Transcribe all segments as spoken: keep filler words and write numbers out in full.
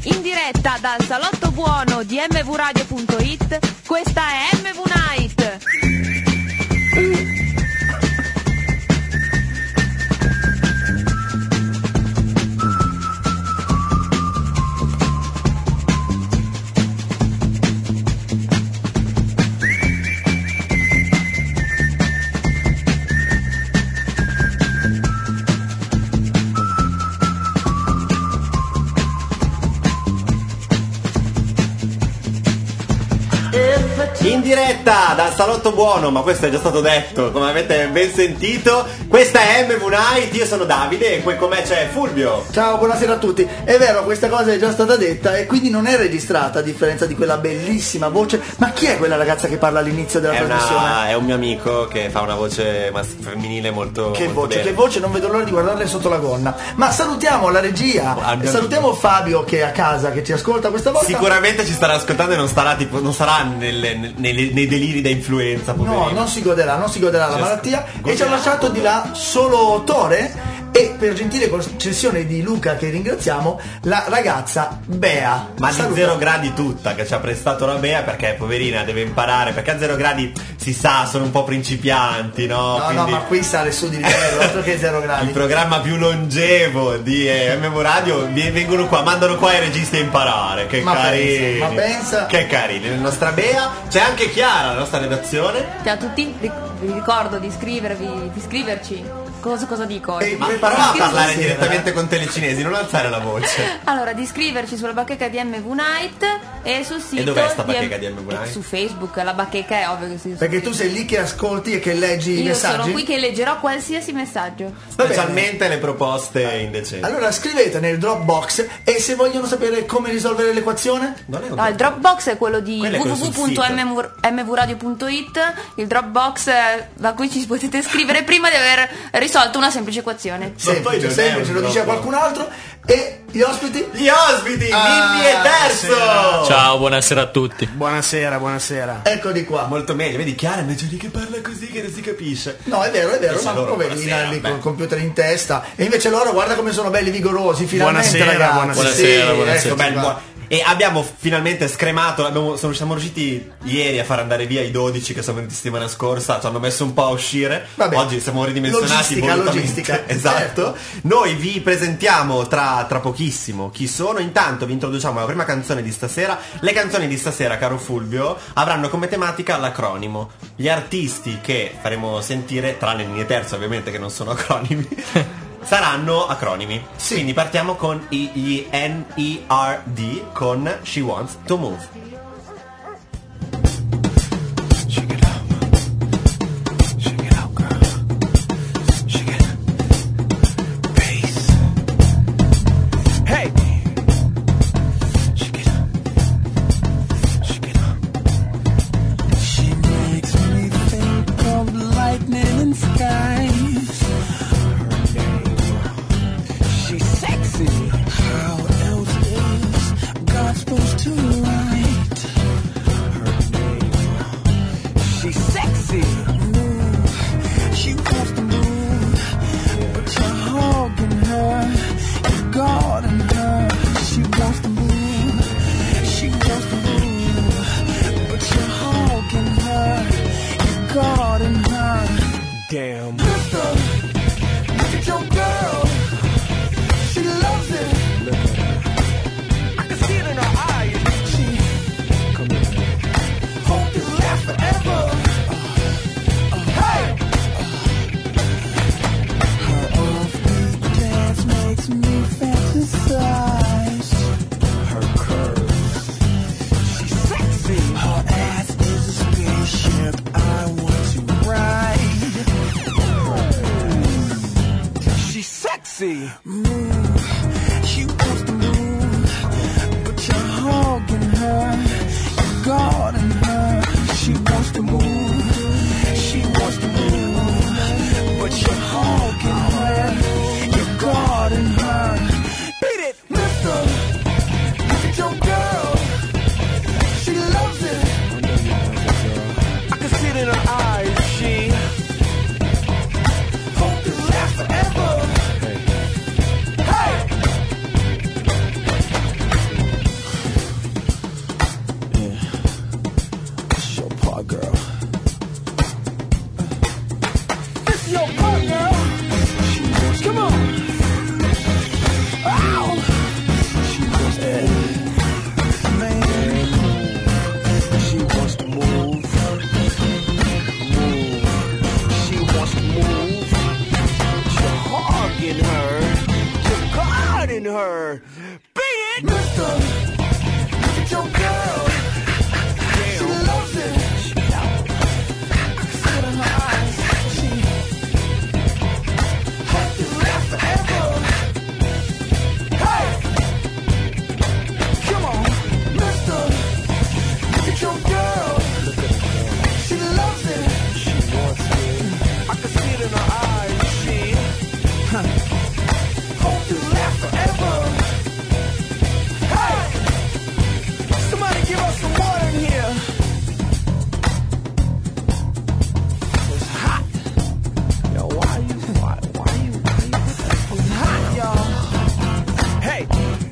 In diretta dal salotto buono di m v radio punto it, questa è M V Night. In diretta dal salotto buono, ma questo è già stato detto, come avete ben sentito. Questa è M V Night, io sono Davide e qui con me c'è Fulvio. Ciao, buonasera a tutti. È vero, questa cosa è già stata detta e quindi non è registrata, a differenza di quella bellissima voce. Ma chi è quella ragazza che parla all'inizio della È, trasmissione? una, è un mio amico che fa una voce mas- femminile molto Che molto voce, bene. che voce, non vedo l'ora di guardarle sotto la gonna. Ma salutiamo la regia, Al e mio salutiamo amico. Fabio che è a casa, che ci ascolta questa volta. Sicuramente ci starà ascoltando e non starà tipo non sarà nelle, nelle- nei deliri da influenza, No, poverino. non si goderà, non si goderà la Cioè, malattia. goderà. E ci ha lasciato di là solo Tore. E per gentile concessione di Luca, che ringraziamo, la ragazza Bea. Ma di Saluta. zero gradi tutta, che ci ha prestato la Bea, perché poverina deve imparare, perché a zero gradi si sa, sono un po' principianti, no? No, Quindi no, ma qui sale su di livello, altro che zero gradi. il programma più longevo di eh, M V Radio, vi- vengono qua, mandano qua i registi a imparare. Che Ma carini. pensa, ma pensa. Che carini. La nostra Bea, c'è anche Chiara, la nostra redazione. Ciao a tutti, vi vi ricordo di iscrivervi, di iscriverci. Cosa, cosa dico oggi? Ehi, Ma Come prova a parla parlare stasera? direttamente con telecinesi, non alzare la voce. Allora, di iscriverci sulla bacheca di M V Night e sul sito. E dov'è sta di bacheca di M V Night? Su Facebook, la bacheca è ovvio che si. Perché tu sei lì che ascolti e che leggi i Io messaggi. sono qui che leggerò qualsiasi messaggio. Va bene. Specialmente le proposte indecenti. Allora scrivete nel Dropbox e se vogliono sapere come risolvere l'equazione, Non è un No, il Dropbox è quello di Quello è quello w w w sul punto sito. m v radio punto it. Il Dropbox eh, da cui ci potete scrivere prima di aver risolto una semplice equazione. poi semplice, non è semplice, un lo dice a Dropbox. qualcun altro. E gli ospiti? Gli ospiti, Ah, Mimmi e Terzo. buonasera. Ciao, buonasera a tutti. Buonasera, buonasera. Eccoli qua. Molto meglio, vedi Chiara invece di che parla così che non si capisce. No, è vero, è vero, Sì, ma loro, poverina buonasera, lì beh. col computer in testa. E invece loro guarda come sono belli vigorosi, finalmente Buonasera, ragazzi. buonasera. Sì, Buonasera, buonasera. eccoci Bel qua. buon- E abbiamo finalmente scremato, abbiamo- sono- siamo riusciti ieri a far andare via i dodici che sono venuti settimana scorsa, ci hanno messo un po' a uscire. Vabbè. Oggi siamo ridimensionati Logistica, volutamente. logistica. Esatto. Noi vi presentiamo tra, tra pochissimo chi sono. Intanto vi introduciamo la prima canzone di stasera. Le canzoni di stasera, caro Fulvio, avranno come tematica l'acronimo. Gli artisti che faremo sentire, tranne Mimmi e Terzo ovviamente che non sono acronimi, saranno acronimi. Sì. Quindi partiamo con I- gli N E R D con She Wants to Move. Shake it out. Shake it out, girl. Shake it. Bass. Hey. Shake it up. Shake it up. She makes me think of lightning and skies. Her name. She's sexy. How else is God supposed to write her name? She's sexy. Move. She wants to move, but you're hogging her. You're guarding her. She wants to move. She wants to move, but you're hogging her. You're guarding her. Damn. Mister, look at your girl. She loves it. I can see it in her eyes. She come here. Hope this lasts forever. Hey! Her offbeat dance makes me fantasize. Her curves, she's sexy. Her ass is a spaceship I want to ride. She's sexy. Move. She wants to move, but you're hogging her. You're guarding her. She wants to move. She wants to move, but you're hogging her. You're guarding her. Beat it, mister. Look at your girl. She loves it. I can see it in her eyes. She hope this lasts forever. Hey! her. Beat it! Mister, look at your girl. Damn. She loves it. She loves it. I can see it in her eyes. She hope you last forever. Hey! Come on, mister, look at your girl. She loves it. She wants it. I can see it in her eyes. She huh. hope to last forever. Hey! Somebody give us some water in here. It's hot. Yo, why you, why, why you, why you, it's hot, y'all. Hey!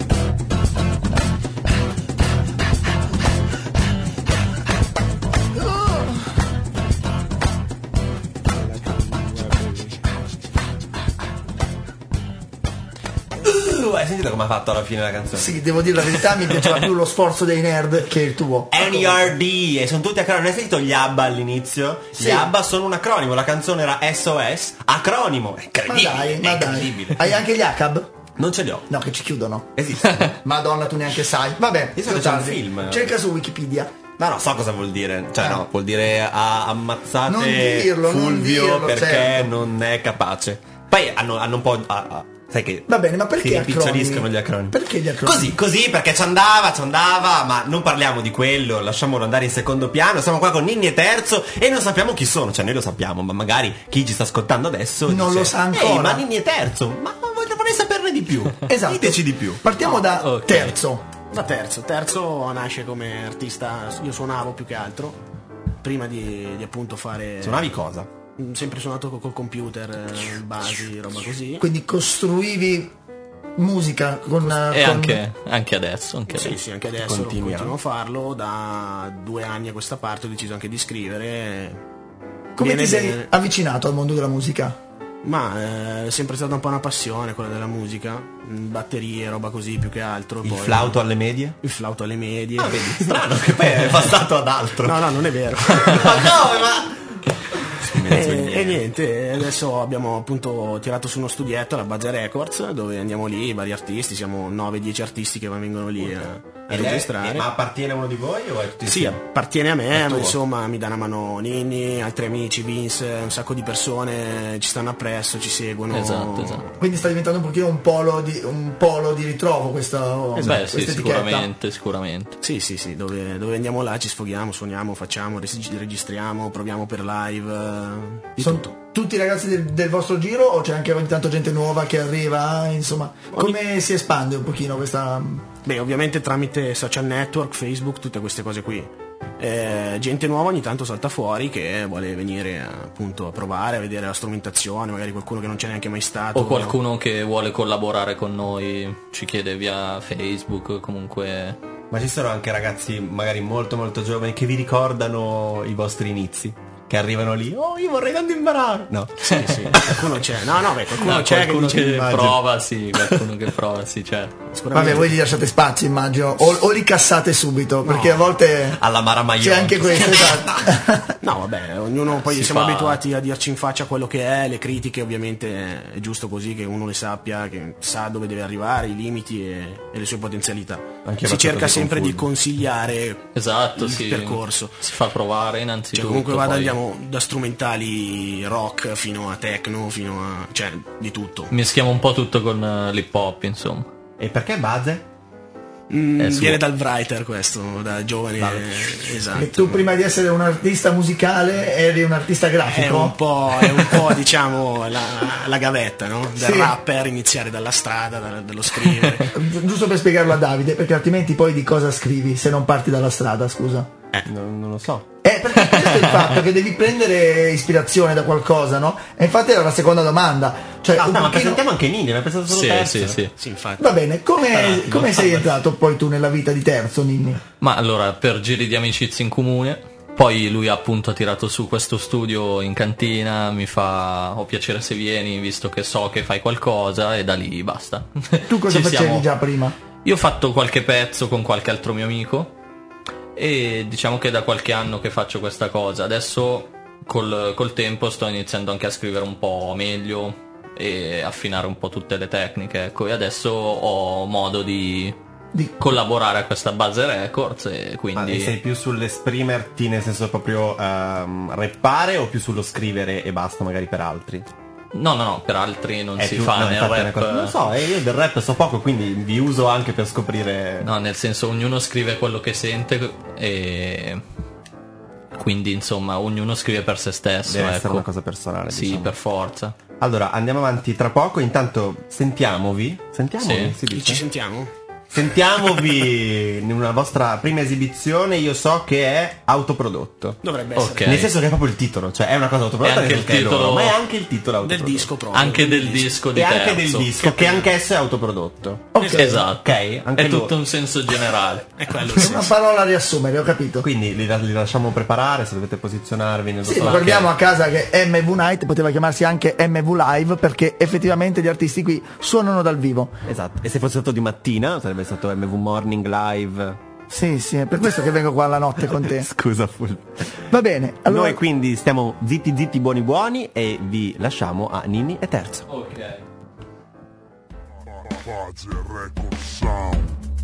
Uh, hai sentito come ha fatto alla fine la canzone? Sì, devo dire la verità, mi piaceva più lo sforzo dei nerd che il tuo. N R D, e sono tutti acronimi. Hai sentito gli ABBA all'inizio? Sì. Gli ABBA sono un acronimo, la canzone era S O S, acronimo. È Ma incredibile, dai, è ma dai. incredibile. Hai anche gli A C A B? Non ce li ho. No, che ci chiudono. Esiste. Madonna, tu neanche sai. Vabbè, Io so che più c'è un tardi. film. Cerca su Wikipedia. No, no, so cosa vuol dire. Cioè, Ah. no, vuol dire ah, ammazzate Non dirlo, non Fulvio dirlo, perché certo. non è capace. Poi hanno, hanno un po'. ah, ah, sai che. Va bene, ma perché si rimpiccioliscono acronimi? gli acronimi. Perché gli acronimi? Così, così, perché ci andava, ci andava, ma non parliamo di quello, lasciamolo andare in secondo piano. Siamo qua con Ninni e Terzo e non sappiamo chi sono, cioè noi lo sappiamo, ma magari chi ci sta ascoltando adesso Non dice, lo sa Ehi, ancora." ma Ninni e Terzo, ma voglio vorrei saperne di più. Esatto. Diteci di più. Partiamo da ok. Terzo. Da Terzo, Terzo nasce come artista, io suonavo più che altro, prima di, di appunto fare... Suonavi cosa? Sempre suonato col computer, eh, basi, roba così. Quindi costruivi musica con... E con- anche, anche adesso, anche Sì, adesso. sì, anche adesso Continui, continuo eh? a farlo, da due anni a questa parte ho deciso anche di scrivere. Come Viene ti sei bene. avvicinato al mondo della musica? Ma eh, è sempre stata un po' una passione quella della musica, mm, batterie, roba così più che altro. Il poi, flauto alle medie? Il flauto alle medie. Ah, vedi, strano che poi è passato ad altro. No, no, non è vero. Ma come, ma... E, e niente, adesso abbiamo appunto tirato su uno studietto alla Buzzer Records dove andiamo lì, vari artisti, siamo nove dieci artisti che vengono lì a, a Ed è- registrare. eh, ma appartiene a uno di voi o è tutti Sì, insieme? appartiene a me, È ma tuo. insomma mi dà una mano Ninni, altri amici, Vince, un sacco di persone ci stanno appresso, ci seguono. Esatto, esatto. Quindi sta diventando un pochino un polo di, un polo di ritrovo questa, Beh, questa sì, etichetta. sicuramente, sicuramente. Sì, sì, sì, dove, dove andiamo là ci sfoghiamo, suoniamo, facciamo, reg- registriamo, proviamo per live, eh, di Sono tutto. tutti i ragazzi del, del vostro giro o c'è anche ogni tanto gente nuova che arriva? Insomma, come si espande un pochino questa... Beh, ovviamente tramite social network, Facebook, tutte queste cose qui. Eh, gente nuova ogni tanto salta fuori che vuole venire appunto a provare, a vedere la strumentazione, magari qualcuno che non c'è neanche mai stato. O qualcuno che vuole collaborare con noi, ci chiede via Facebook, comunque... Ma ci sono anche ragazzi magari molto molto giovani che vi ricordano i vostri inizi, che arrivano lì, oh io vorrei tanto imparare. No. Sì, sì, qualcuno c'è. No, no, beh, qualcuno No, c'è qualcuno che, che, dice, immagino. prova, sì, qualcuno che prova, sì, certo. Sicuramente. Vabbè, voi gli lasciate spazio, immagino, o, o li cassate subito, perché a volte Alla Mara Maione. c'è anche questo. Esatto. No, vabbè, ognuno poi Si siamo fa- abituati a dirci in faccia quello che è, le critiche ovviamente è giusto così che uno le sappia, che sa dove deve arrivare, i limiti e, e le sue potenzialità. Anche io si faccio cerca così con sempre di Fulvio. consigliare Esatto, il sì. percorso. Si fa provare innanzitutto. Cioè, comunque vada, poi- andiamo da strumentali rock fino a techno, fino a... cioè, di tutto. Mischiamo un po' tutto con eh, l'hip hop, insomma. E perché base? Mm, È suo. viene dal writer questo, da giovane, esatto. E tu prima di essere un artista musicale eri un artista È grafico? un po', è un po' diciamo la, la gavetta, no? Del Sì. rapper, iniziare dalla strada, da- dallo scrivere. Giusto per spiegarlo a Davide, perché altrimenti poi di cosa scrivi se non parti dalla strada, scusa? Non, non lo so. Eh, perché questo è il fatto che devi prendere ispirazione da qualcosa, no? E infatti era la seconda domanda. Cioè, Ah, un ma pochino- presentiamo anche Nini, mi pensato solo Sì, Terzo. sì, sì. Sì, infatti. Va bene, come, Ah, come no, sei vabbè. entrato poi tu nella vita di Terzo, Ninni? Ma allora, per giri di amicizia in comune, poi lui appunto ha tirato su questo studio in cantina, mi fa ho piacere se vieni, visto che so che fai qualcosa, e da lì basta. Tu cosa Ci facevi siamo- già prima? Io ho fatto qualche pezzo con qualche altro mio amico e diciamo che da qualche anno che faccio questa cosa. Adesso col, col tempo sto iniziando anche a scrivere un po' meglio e affinare un po' tutte le tecniche, ecco, e adesso ho modo di, Di- collaborare a questa base records e Ma quindi sei più sull'esprimerti, nel senso proprio ehm, rappare, o più sullo scrivere e basta magari per altri? no no no per altri non È si più- fa no, nel infatti è una rap. cosa- non so, eh, io del rap so poco, quindi vi uso anche per scoprire. No, nel senso ognuno scrive quello che sente e quindi insomma ognuno scrive per se stesso, Deve ecco. essere una cosa personale, Sì, diciamo. per forza. Allora, andiamo avanti tra poco. Intanto sentiamovi. Sentiamovi, Sì. si dice? Ci sentiamo? Sentiamovi in una vostra prima esibizione. Io so che è autoprodotto. Dovrebbe Ok. essere Nel senso che è proprio il titolo, cioè è una cosa autoprodotta, È anche nel senso il che è loro, titolo ma è anche il titolo del autoprodotto. disco proprio. Anche del disco di E anche del terzo. disco, che anch'esso è autoprodotto. Ok. Esatto. Ok, anche è lui. tutto un senso generale. È quello il Una senso. parola a riassumere, ho capito. Quindi li, li lasciamo preparare, se dovete posizionarvi nel Sì, vostro- ricordiamo a casa che M V Night poteva chiamarsi anche M V Live, perché effettivamente gli artisti qui suonano dal vivo. Esatto. E se fosse stato di mattina sarebbe stato M V Morning Live. Sì, sì, è per questo che vengo qua la notte con te. Scusa, full. Va bene, allora Noi quindi stiamo zitti zitti buoni buoni e vi lasciamo a Nini e Terzo. Ok. Base Record Sound.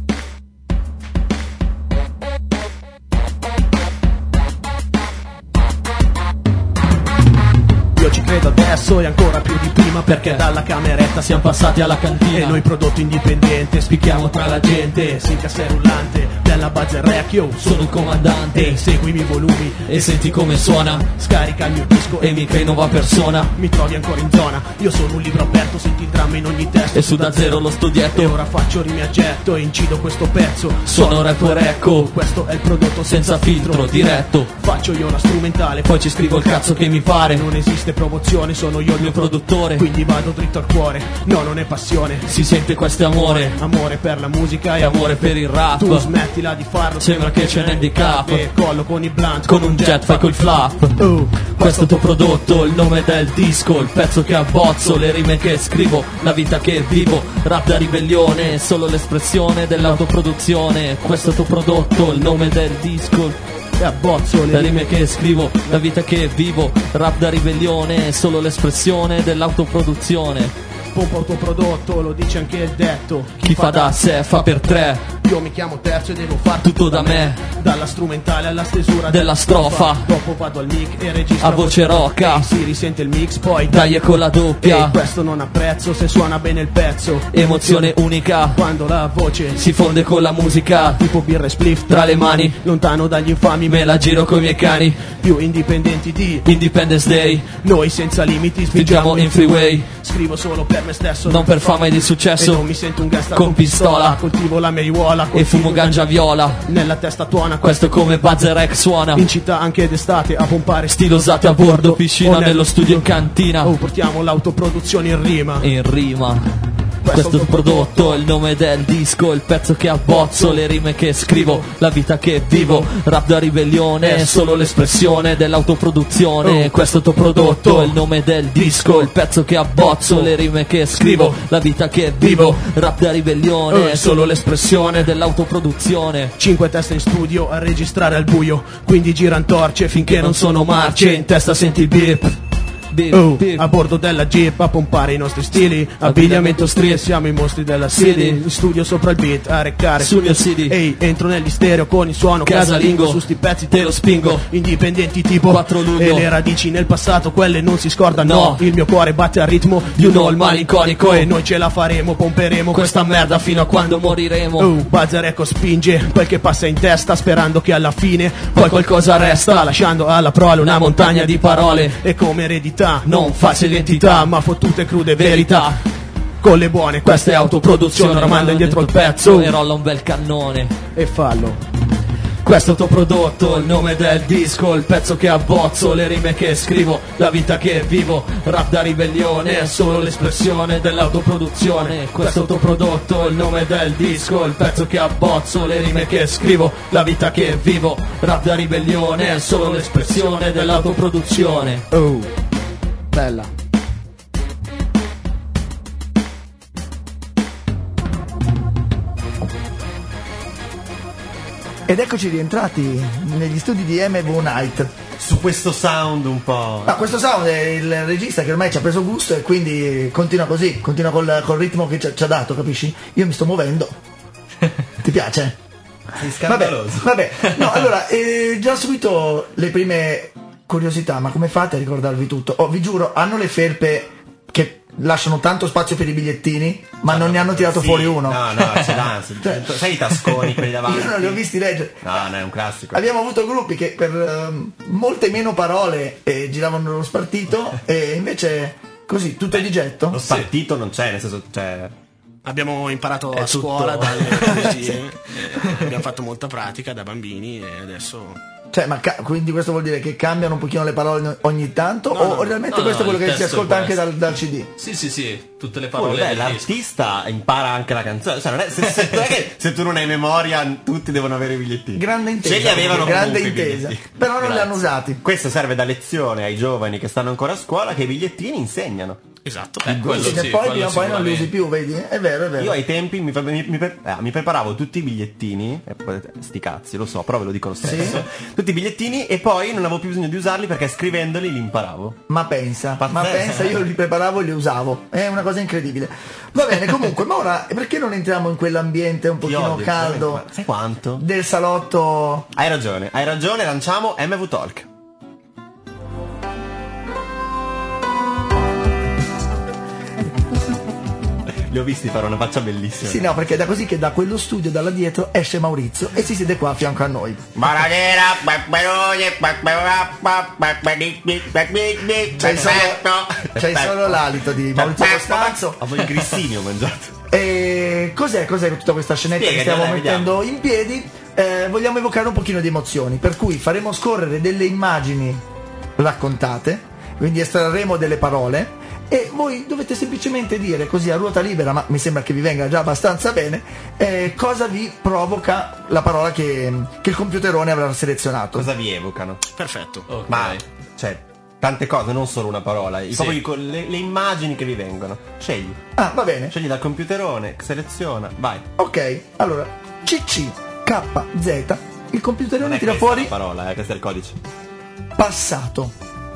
Io ci credo adesso e ancora più di prima, perché dalla cameretta siamo passati alla cantina e noi prodotto indipendente spicchiamo tra la gente. Sì, casse rullante della base rec, io sono il comandante e seguimi i volumi e senti come suona. Scarica il mio disco e mi crei nuova persona. Mi trovi ancora in zona, io sono un libro aperto, senti il dramma in ogni testo. E su da zero lo studietto e ora faccio rimi a getto e incido questo pezzo. Sono rapper, ecco, questo è il prodotto senza filtro, diretto. Faccio io la strumentale, poi ci scrivo il cazzo che mi pare. Non esiste promozione, sono io il mio produttore, quindi vado dritto al cuore. No, non è passione, si sente questo è amore. Amore per la musica e amore per il rap. Tu smettila di farlo, sembra che c'è un handicap. E collo con i blunt, con un jet fai col flap. Oh, questo è il tuo prodotto, il nome del disco, il pezzo che abbozzo, le rime che scrivo, la vita che vivo. Rap da ribellione, solo l'espressione dell'autoproduzione. Questo è il tuo prodotto, il nome del disco e abbozzo le rime che scrivo, la vita che vivo. Rap da ribellione, solo l'espressione dell'autoproduzione. Pompa autoprodotto, lo dice anche il detto. Chi fa da sé fa per tre. Io mi chiamo Terzo e devo far tutto da me, dalla strumentale alla stesura della strofa. Dopo vado al mic e registro A voce rocca. e si risente il mix, poi Dai con la doppia. e questo non ha prezzo se suona bene il pezzo. Emozione unica Quando la voce si fonde con la musica, tipo birra e spliff tra le mani lontano dagli infami, me la giro coi miei cani. più indipendenti di Independence Day, noi senza limiti spingiamo in freeway, Scrivo solo per me stesso, non per fama e di e successo. non mi sento un gangsta Con pistola. Coltivo la marijuana E fumo ganja viola. nella testa tuona. Questo è come Bazerek suona. In città anche d'estate a pompare Stilosati a bordo, piscina o nel- nello studio in cantina. Oh, portiamo l'autoproduzione in rima. In rima. Questo è il prodotto, il nome del disco, il pezzo che abbozzo, le rime che scrivo, la vita che vivo. Rap da ribellione, è solo l'espressione dell'autoproduzione. Questo è il tuo prodotto, il nome del disco, il pezzo che abbozzo, le rime che scrivo, la vita che vivo. Rap da ribellione, è solo l'espressione dell'autoproduzione. Cinque teste in studio a registrare al buio, quindi giran torce finché non sono marce. In testa senti il beep. Beep, Oh, beep. a bordo della jeep a pompare i nostri stili. Abbigliamento street, siamo i mostri della city. In studio sopra il beat a reccare Sul mio C D. Ehi, entro negli stereo con il suono Casalingo. casalingo. Su sti pezzi te lo spingo. Indipendenti tipo quattro luglio. E le radici nel passato, quelle non si scordano. No. Il mio cuore batte al ritmo di You un know, all il malinconico. E noi ce la faremo, pomperemo Questa merda fino a quando moriremo. Oh, Bazzareco spinge quel che passa in testa, sperando che alla fine poi qualcosa resta, lasciando alla prole una montagna di parole. E come eredità non false identità, ma fottute crude verità. Con le buone, questa è autoproduzione. Ora manda indietro il pezzo e rolla un bel cannone. e fallo. Questo è il tuo prodotto, il nome del disco, il pezzo che abbozzo, le rime che scrivo, la vita che vivo. Rap da ribellione, è solo l'espressione dell'autoproduzione. Questo è il tuo prodotto, il nome del disco, il pezzo che abbozzo, le rime che scrivo, la vita che vivo. Rap da ribellione, è solo l'espressione dell'autoproduzione. Oh, bella. Ed eccoci rientrati negli studi di M V Night. su questo sound un po'. Ma questo sound è il regista che ormai ci ha preso gusto e quindi continua così, continua col, col ritmo che ci ha, ci ha dato, capisci? Io mi sto muovendo. Ti piace? Sei scandaloso. Vabbè, vabbè. No, allora, eh, già subito le prime curiosità, ma come fate a ricordarvi tutto? Oh, vi giuro, hanno le felpe che lasciano tanto spazio per i bigliettini, ma no, non ne hanno tirato sì, fuori uno. No, no, ce l'hanno. Sai i tasconi quelli davanti? Io non li ho visti leggere. No, no, è un classico. Abbiamo avuto gruppi che per um, molte meno parole eh, giravano lo spartito e invece così, tutto di getto. Lo spartito non c'è, nel senso, cioè... Abbiamo imparato È a tutto- scuola dalle poesie, eh, abbiamo fatto molta pratica da bambini e adesso... Cioè, ma ca- quindi questo vuol dire che cambiano un pochino le parole ogni tanto? No, o no, realmente no, questo no, è quello il che si testo ascolta è anche questo. dal, dal C D? Sì, sì, sì, tutte le Poi, parole beh, del disco. l'artista impara anche la canzone. Cioè, non è, se, se, non è che se tu non hai memoria, tutti devono avere i bigliettini. Grande intesa. Ce li avevano grande comunque i intesa. bigliettini. Però non li Grazie. hanno usati. Questo serve da lezione ai giovani che stanno ancora a scuola, che i bigliettini insegnano. Esatto. Eh, quello Sì, sì, che poi quello prima o poi non li usi sicuramente. più, vedi? È vero, è vero. Io ai tempi mi, mi- mi pre- eh, mi preparavo tutti i bigliettini, e poi, sti cazzi, lo so, però ve lo dico lo stesso. Tutti i bigliettini e poi non avevo più bisogno di usarli perché scrivendoli li imparavo. Ma pensa, ma Pazzesco. pensa, io li preparavo e li usavo. È una cosa incredibile. Va bene, comunque, ma ora perché non entriamo in quell'ambiente un Ti pochino odio, caldo veramente, ma sai quanto? del salotto? Hai ragione, hai ragione, lanciamo M V Talk. Li ho visti fare una faccia bellissima. Sì, no, perché è da così che da quello studio, dalla dietro, esce Maurizio e si siede qua a fianco a noi. C'hai solo, c'hai solo l'alito di Maurizio Costanzo. Avevo il grissini ho mangiato. E cos'è, cos'è tutta questa scenetta Spiega, che stiamo dai, mettendo in piedi? Eh, vogliamo evocare un pochino di emozioni, per cui faremo scorrere delle immagini raccontate, quindi estrarremo delle parole e voi dovete semplicemente dire così a ruota libera, ma mi sembra che vi venga già abbastanza bene, eh, cosa vi provoca la parola che, che il computerone avrà selezionato. Cosa vi evocano? Perfetto. Ok. Ma, cioè, tante cose, non solo una parola. I- Sì. Proprio i- le, le immagini che vi vengono. Scegli. Ah, va bene. Scegli dal computerone, seleziona, vai. Ok, allora C C K Z, il Non computerone è tira questa fuori la parola, eh, questo è il codice. passato.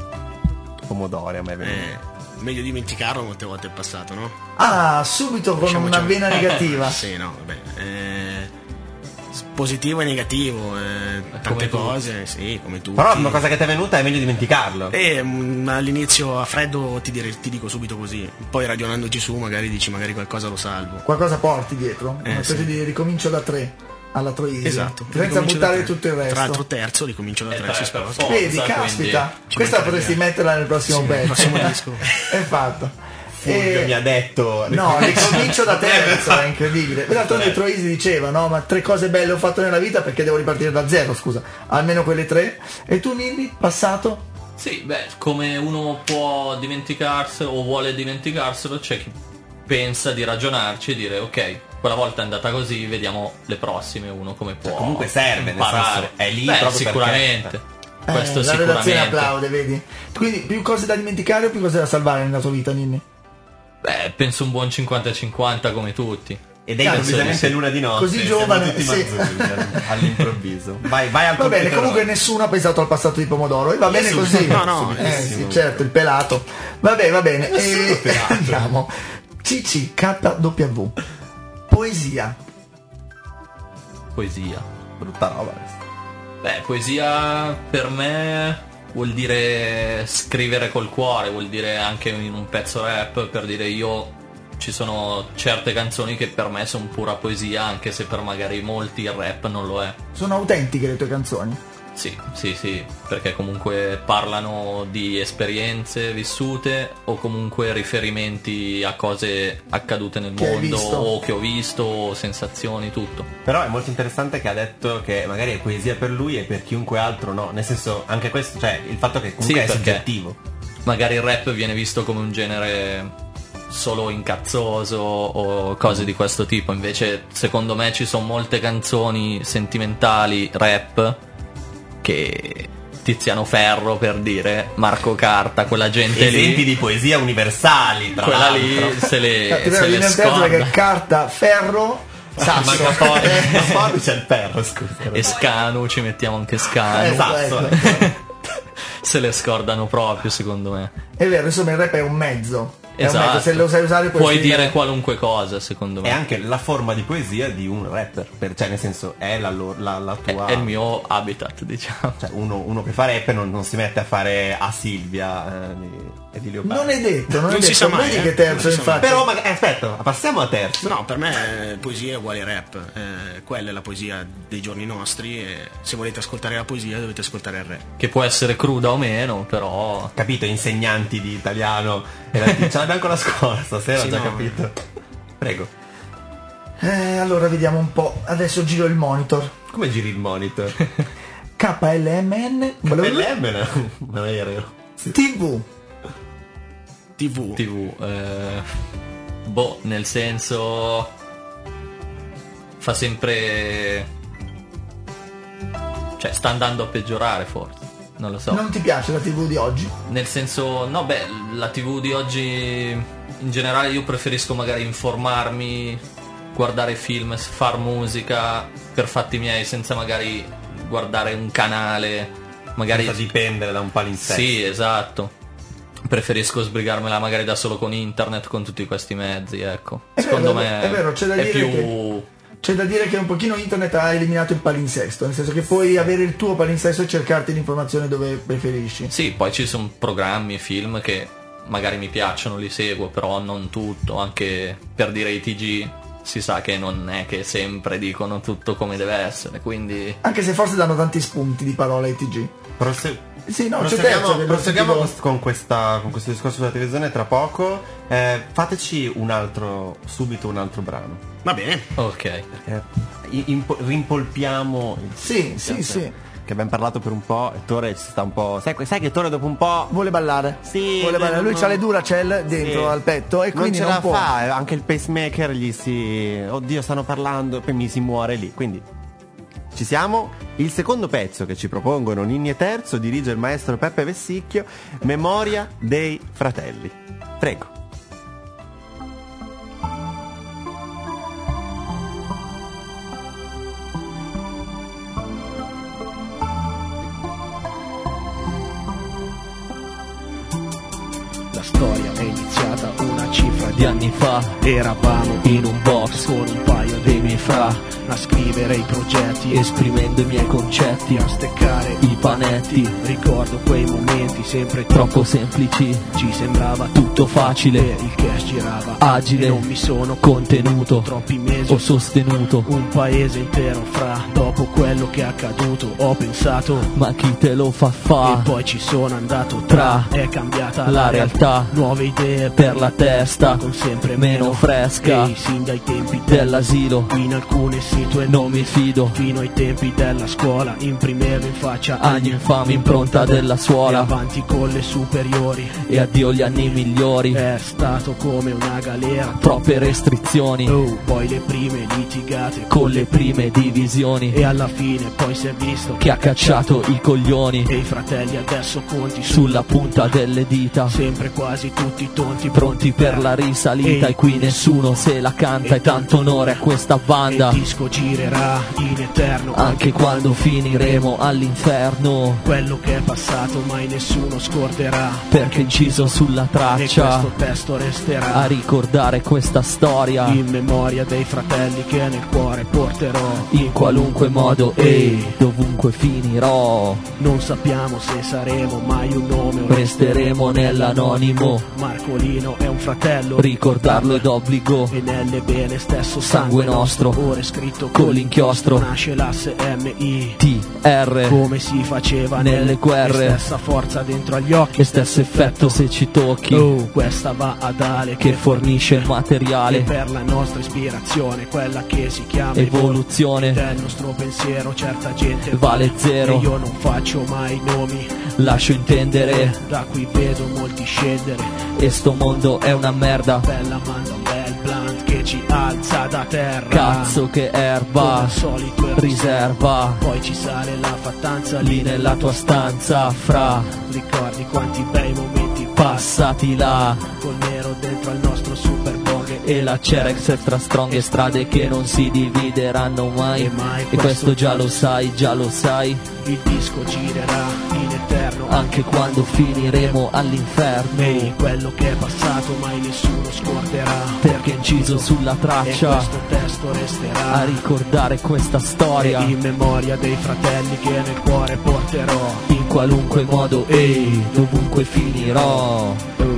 Pomodori a me viene. Eh, meglio dimenticarlo molte volte il passato, no? Ah, subito con Lasciamoci- una vena negativa. Sì, no, vabbè. Eh, positivo e negativo, eh, tante Come cose, sì, come tutti. Però una cosa che ti è venuta è meglio dimenticarlo. E mm, all'inizio a freddo ti, dire- ti dico subito così, poi ragionandoci su magari dici magari qualcosa lo salvo. Qualcosa porti dietro, Eh, una specie sì. di ricomincio da tre alla troisi. Esatto. Senza Ricomincio da buttare tre. tutto il resto. Tra l'altro terzo, ricomincio da Eh, tre, dai, si per sposta. forza, Vedi, quindi caspita, ci questa mancherebbe. potresti metterla nel prossimo Sì, nel pezzo. prossimo disco. È fatto. Fulvio E- mi ha detto. No, ricomincio da terzo, è incredibile. D'altronde Eh. Troisi diceva, no, ma tre cose belle ho fatto nella vita perché devo ripartire da zero, scusa. Almeno quelle tre. E tu Nilli, passato? Sì, beh, come uno può dimenticarselo o vuole dimenticarselo, c'è chi pensa di ragionarci e dire ok, quella volta è andata così, vediamo le prossime uno come può. Cioè, comunque serve, nel imparare. senso, è lì Beh, proprio sicuramente. Eh, Questo la redazione sicuramente. applaude, vedi? Quindi più cose da dimenticare o più cose da salvare nella tua vita, Nilli? Beh, penso un buon cinquanta cinquanta come tutti. Ed è Cazzo, improvvisamente sì. l'una di notte. Così siamo giovane, tutti sì. mazzoni, all'improvviso. Vai, vai al Va bene, computerone. comunque nessuno ha pensato al passato di Pomodoro e va bene Nessuno. così. No, no, eh subitissimo. sì, certo, il pelato. Vabbè, va bene. Nessuno E pelato. andiamo. C C K W. Poesia. Poesia. Brutta roba questa. Beh, poesia per me vuol dire scrivere col cuore, vuol dire anche in un pezzo rap, per dire io ci sono certe canzoni che per me sono pura poesia, anche se per magari molti il rap non lo è. Sono autentiche le tue canzoni. Sì, sì, sì, perché comunque parlano di esperienze vissute o comunque riferimenti a cose accadute nel Che hai mondo visto. o che ho visto, o sensazioni, tutto. Però è molto interessante che ha detto che magari è poesia per lui e per chiunque altro no. Nel senso, anche questo, cioè il fatto che comunque Sì, è perché soggettivo. magari il rap viene visto come un genere solo incazzoso o cose di questo tipo, invece secondo me ci sono molte canzoni sentimentali rap che Tiziano Ferro, per dire, Marco Carta, quella gente Esempi lì, di poesia universali, tra quella l'altro. lì se le, Eh, ti se viene le in testa perché scorda. carta, ferro, sasso. Manca poi, ma poi c'è il perro, scusa. E Scanu, ci mettiamo anche Scanu. Esatto. Ecco. se le scordano proprio, secondo me. È vero, insomma il rap è un mezzo. È un Esatto. mezzo, se lo sai usare puoi, Puoi scrivere- dire qualunque cosa, secondo me. È anche la forma di poesia di un rapper, per- cioè nel senso è la, loro- la, la È, tua... è il mio habitat, diciamo. Cioè uno, uno che fa rap non, non si mette a fare a Silvia eh, di, e di Leopardi. Non è detto, non, Non è si detto. sa mai, Vedi eh. che terzo, Non si sa mai. infatti. Però ma- eh, aspetta, passiamo a terzo. No, per me eh, poesia è uguale rap, eh, quella è la poesia dei giorni nostri e se volete ascoltare la poesia dovete ascoltare il rap. Che può essere cruda o meno, però. Capito, insegnanti di italiano e la- ce l'abbiamo con la scuola stasera, Sì, ho già no. capito. Prego. Eh, allora vediamo un po'. Adesso giro il monitor. Come giri il monitor? K L M N L M non è vero. T V. tivù. tivù. Eh, boh, nel senso. Fa sempre. Cioè, sta andando a peggiorare, forse. Non lo so. Non ti piace la T V di oggi? Nel senso, no, beh, la tivù di oggi in generale io preferisco magari informarmi, guardare film, far musica per fatti miei senza magari guardare un canale, magari Senza dipendere da un palinsesto. sì, esatto. Preferisco sbrigarmela magari da solo con internet, con tutti questi mezzi, ecco. È Secondo vero, me è vero, c'è da è dire più che- C'è da dire che un pochino internet ha eliminato il palinsesto, nel senso che puoi avere il tuo palinsesto e cercarti l'informazione dove preferisci. Sì, poi ci sono programmi, film che magari mi piacciono, li seguo, però non tutto, anche per dire i T G si sa che non è che sempre dicono tutto come deve essere, quindi Anche se forse danno tanti spunti di parola ai T G. Prosse- Sì, no, c'è proseguiamo, terzo, che lo proseguiamo sentivo- con, questa, con questo discorso sulla televisione tra poco. Eh, fateci un altro, subito un altro brano. Va bene. ok. Eh, i- impo- rimpolpiamo il Sì, sì, sì. che abbiamo parlato per un po' e Tore ci sta un po'. Sai, sai che Tore dopo un po'. Vuole ballare. Sì, Vuole ballare. Lui no. c'ha le Duracell dentro Sì. al petto e non quindi ce non, la può. fa, eh, anche il pacemaker gli si. Oddio, stanno parlando, e poi mi si muore lì. Quindi ci siamo. Il secondo pezzo che ci propongono Ninni e Terzo dirige il maestro Peppe Vessicchio, Memoria dei fratelli. Prego. La storia è iniziata una cifra Di anni fa Eravamo in un box con un paio dei miei fra, a scrivere i progetti esprimendo i miei concetti, a steccare i panetti, Ricordo quei momenti sempre troppo semplici, ci sembrava tutto facile, il cash girava agile, e non mi sono contenuto, troppi mesi ho sostenuto, un paese intero fra. Dopo quello che è accaduto ho pensato ma chi te lo fa e fa? poi ci sono andato Tra tra. È cambiata la realtà, nuove idee per la testa, con sempre meno fresca, Ehi, sin dai tempi dell'asilo, in alcune situazioni non mi fido, fino ai tempi della scuola imprimevo in faccia agli infami impronta della e suola, avanti con le superiori e addio gli anni migliori, è stato come una galera. troppe restrizioni, Oh, poi le prime litigate con le prime divisioni, e alla fine poi si è visto che ha cacciato i coglioni, e i fratelli adesso conti su sulla punta delle dita, sempre quasi tutti tonti pronti per la risalita, e qui nessuno se la canta, e tanto onore a questa il banda, disco girerà in eterno anche quando finiremo all'inferno, quello che è passato mai nessuno scorderà perché inciso sulla e traccia questo testo a resterà ricordare questa storia in memoria dei fratelli che nel cuore porterò. in qualunque modo e dovunque finirò, Non sappiamo se saremo mai un nome o resteremo nell'anonimo, Marcolino è un fratello ricordarlo è d'obbligo, e nelle vene stesso sangue nostro, ora è scritto con l'inchiostro, nasce l'asse M I T R come si faceva nelle guerre, e stessa forza dentro agli occhi e stesso effetto se ci tocchi, oh, questa va ad Ale che fornisce il e materiale, per la nostra ispirazione quella che si chiama evoluzione, del nostro pensiero certa gente vale zero, e io non faccio mai nomi lascio intendere, da qui vedo molti scendere e sto mondo è una merda, bella manda un bel blunt che ci alza da terra cazzo che come erba, al solito il riserva, poi ci sale la fattanza lì nella tua stanza, fra, ricordi quanti bei momenti passati là, col nero dentro al nostro super bong e la Cerex extra strong, e strade che non si divideranno mai, E mai e questo già lo sai, già lo sai, il disco girerà in eterno anche quando finiremo all'inferno. Ehi, quello che è passato mai nessuno scorderà, Perché inciso sulla e traccia questo testo resterà a ricordare questa storia. in memoria dei fratelli che nel cuore porterò. In qualunque modo, ehi, dovunque finirò.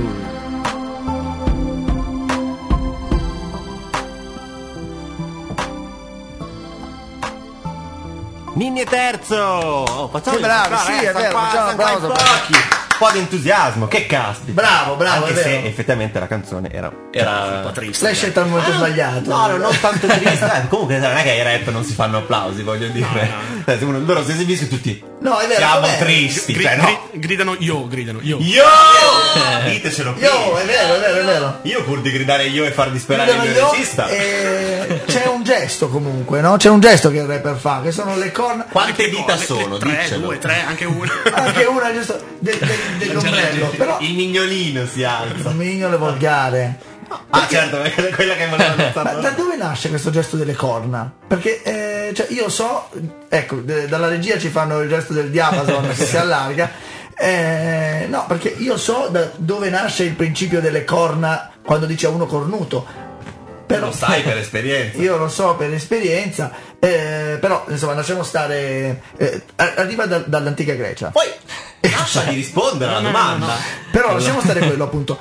Ninni e Terzo! Oh, facciamo Che bravi, il- sì, è sta vero, qua, facciamo sta qua in applauso. pochi. Un po' di entusiasmo, che caspita. Bravo, bravo, Anche è se vero. effettivamente la canzone era Era Un po' triste. L'hai scelta al momento sbagliato. No, no, non tanto triste. Eh, comunque non è che ai rap non si fanno applausi, voglio dire. Eh, se uno- loro si esibiscono tutti. No, è vero. Siamo vabbè. tristi, Gri- cioè gri- no. gridano io, gridano io. Io! Ditecelo qui. Io, è vero, è vero, è vero. Io pur di gridare io e far disperare il Gridano mio io, regista. e c'è un gesto comunque, no? C'è un gesto che il rapper fa, che sono le corna. Quante dita Le- le- sono? Tre, Diccelo. due, tre, anche una. Anche una è giusto del, del, dell'ombrello. Però Il mignolino si alza. il mignolo è volgare. Ah, certo, perché è quella che voleva Ma da pensare. dove nasce questo gesto delle corna? Perché eh, cioè, io so, ecco, de- dalla regia ci fanno il gesto del diapason che si allarga. Eh, no, perché io so da dove nasce il principio delle corna quando dice a uno cornuto. Però, Lo sai per esperienza. Io lo so per esperienza, eh, però insomma lasciamo stare. Eh, arriva da- dall'antica Grecia. Poi lasciami rispondere alla domanda. Però lasciamo stare quello appunto.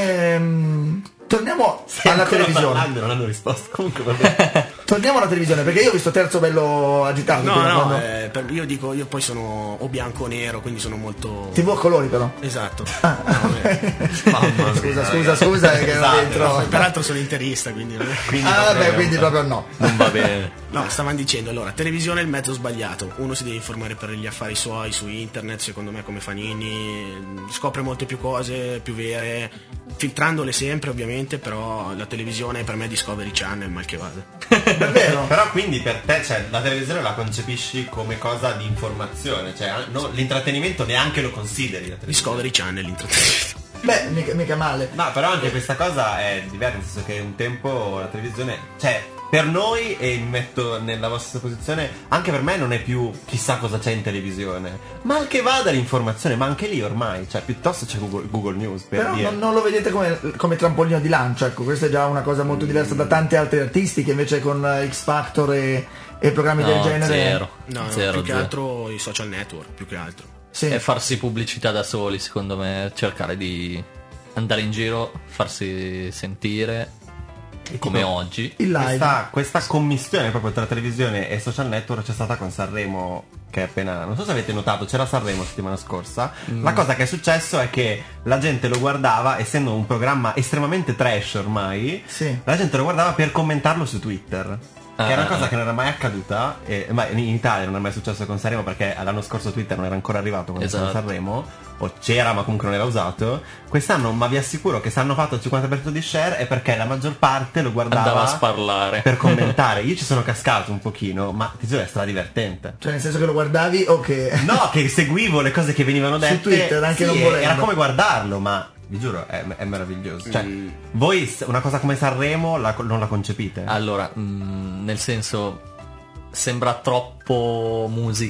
Ehm, torniamo Stai alla ancora televisione. parlando, non hanno risposto. Comunque va bene. Torniamo alla televisione perché io ho visto Terzo bello agitato. No, prima, no, quando- eh, per- io dico, io poi sono o bianco o nero, quindi sono molto. tivù a colori però. Esatto. Ah, No, eh. Mamma mia, Scusa, scusa, ragazzi. scusa che ero Scusate, dentro. Peraltro sono interista, quindi. Quindi Ah, proprio- vabbè, quindi proprio no. Non va bene. No, stavano dicendo, allora, televisione è il mezzo sbagliato. Uno si deve informare per gli affari suoi su internet, secondo me come Fanini, scopre molte più cose, più vere, filtrandole sempre ovviamente, però la televisione per me è Discovery Channel, mal che vada. È vero. Però quindi per te, cioè, la televisione la concepisci come cosa di informazione, cioè no, l'intrattenimento neanche lo consideri la televisione. Discovery Channel, intrattenimento. Beh, mica, mica male. No, però anche questa cosa è diversa, nel senso che un tempo la televisione, cioè, per noi, e mi metto nella vostra posizione, anche per me non è più chissà cosa c'è in televisione, mal che vada l'informazione, ma anche lì ormai, cioè, piuttosto c'è Google, Google News, per Però dire. non, non lo vedete come, come trampolino di lancio, ecco, questa è già una cosa molto diversa da tanti altri artisti che invece con eh, X Factor e, e programmi del No, genere. zero. No, no, Zero, più che zero. altro i social network, più che altro. Sì. E farsi pubblicità da soli, secondo me, cercare di andare in giro, farsi sentire come tipo, oggi. Il live. Questa, questa commistione proprio tra televisione e social network c'è stata con Sanremo, che è appena, non so se avete notato, c'era Sanremo settimana scorsa. La cosa che è successo è che la gente lo guardava, essendo un programma estremamente trash ormai, Sì. la gente lo guardava per commentarlo su Twitter. Che è una Ah. cosa che non era mai accaduta, e, ma in Italia non è mai successo con Sanremo perché l'anno scorso Twitter non era ancora arrivato quando c'era Esatto. Sanremo, o c'era ma comunque non era usato. Quest'anno, ma vi assicuro che se hanno fatto il cinquanta per cento di share è perché la maggior parte lo guardava Andava a sparlare. per commentare. Io ci sono cascato un pochino, ma ti giuro è stradivertente. Cioè nel senso che lo guardavi o che... No, che seguivo le cose che venivano dette Twitter, anche sì, non volendo. era come guardarlo, ma vi giuro è, è meraviglioso. Cioè, Mm. voi s- una cosa come Sanremo la- non la concepite? Allora, mh, nel senso, sembra troppo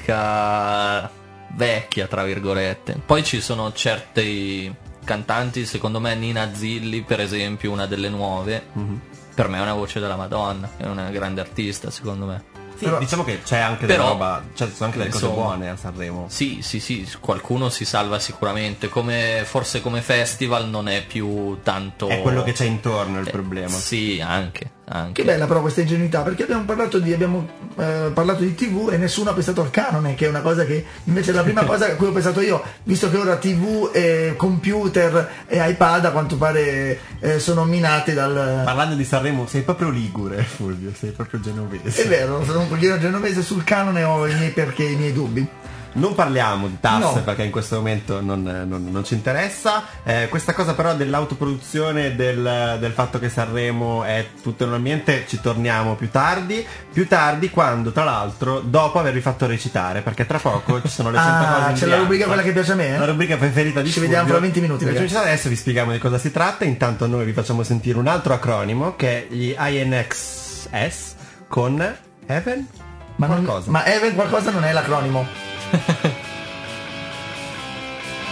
musica vecchia, tra virgolette. Poi ci sono certi cantanti, secondo me Nina Zilli, per esempio, una delle nuove, per me è una voce della Madonna, è una grande artista, secondo me. Sì, però- diciamo che c'è anche però- della roba, cioè ci sono anche delle cose insomma, buone a Sanremo. Sì, sì, sì, qualcuno si salva sicuramente, come forse come festival non è più tanto... È quello che c'è intorno il Eh, problema. Sì, anche, anche. Che bella però questa ingenuità, perché abbiamo parlato di, abbiamo, eh, parlato di tivù e nessuno ha pensato al canone, che è una cosa che invece è la prima cosa a cui ho pensato io, visto che ora tivù, e computer e iPad a quanto pare eh, sono minati dal... Parlando di Sanremo, sei proprio ligure, Fulvio, sei proprio genovese. È vero, sono un pochino genovese sul canone, ho i miei perché, i miei dubbi. Non parliamo di tasse No. perché in questo momento non, non- non ci interessa. Eh, questa cosa però dell'autoproduzione, del, del fatto che Sanremo è tutto in un ambiente, ci torniamo più tardi. Più tardi quando, tra l'altro, dopo avervi fatto recitare, perché tra poco ci sono le cento Ah, cose in c'è la bianco. rubrica quella che piace a me, eh? La rubrica preferita di Ci vediamo Fulvio. fra venti minuti, Le ragazzi. recitare, adesso vi spieghiamo di cosa si tratta. Intanto noi vi facciamo sentire un altro acronimo che è gli I N X S con Even? Ma, non- Qualcosa. ma Even qualcosa non è l'acronimo.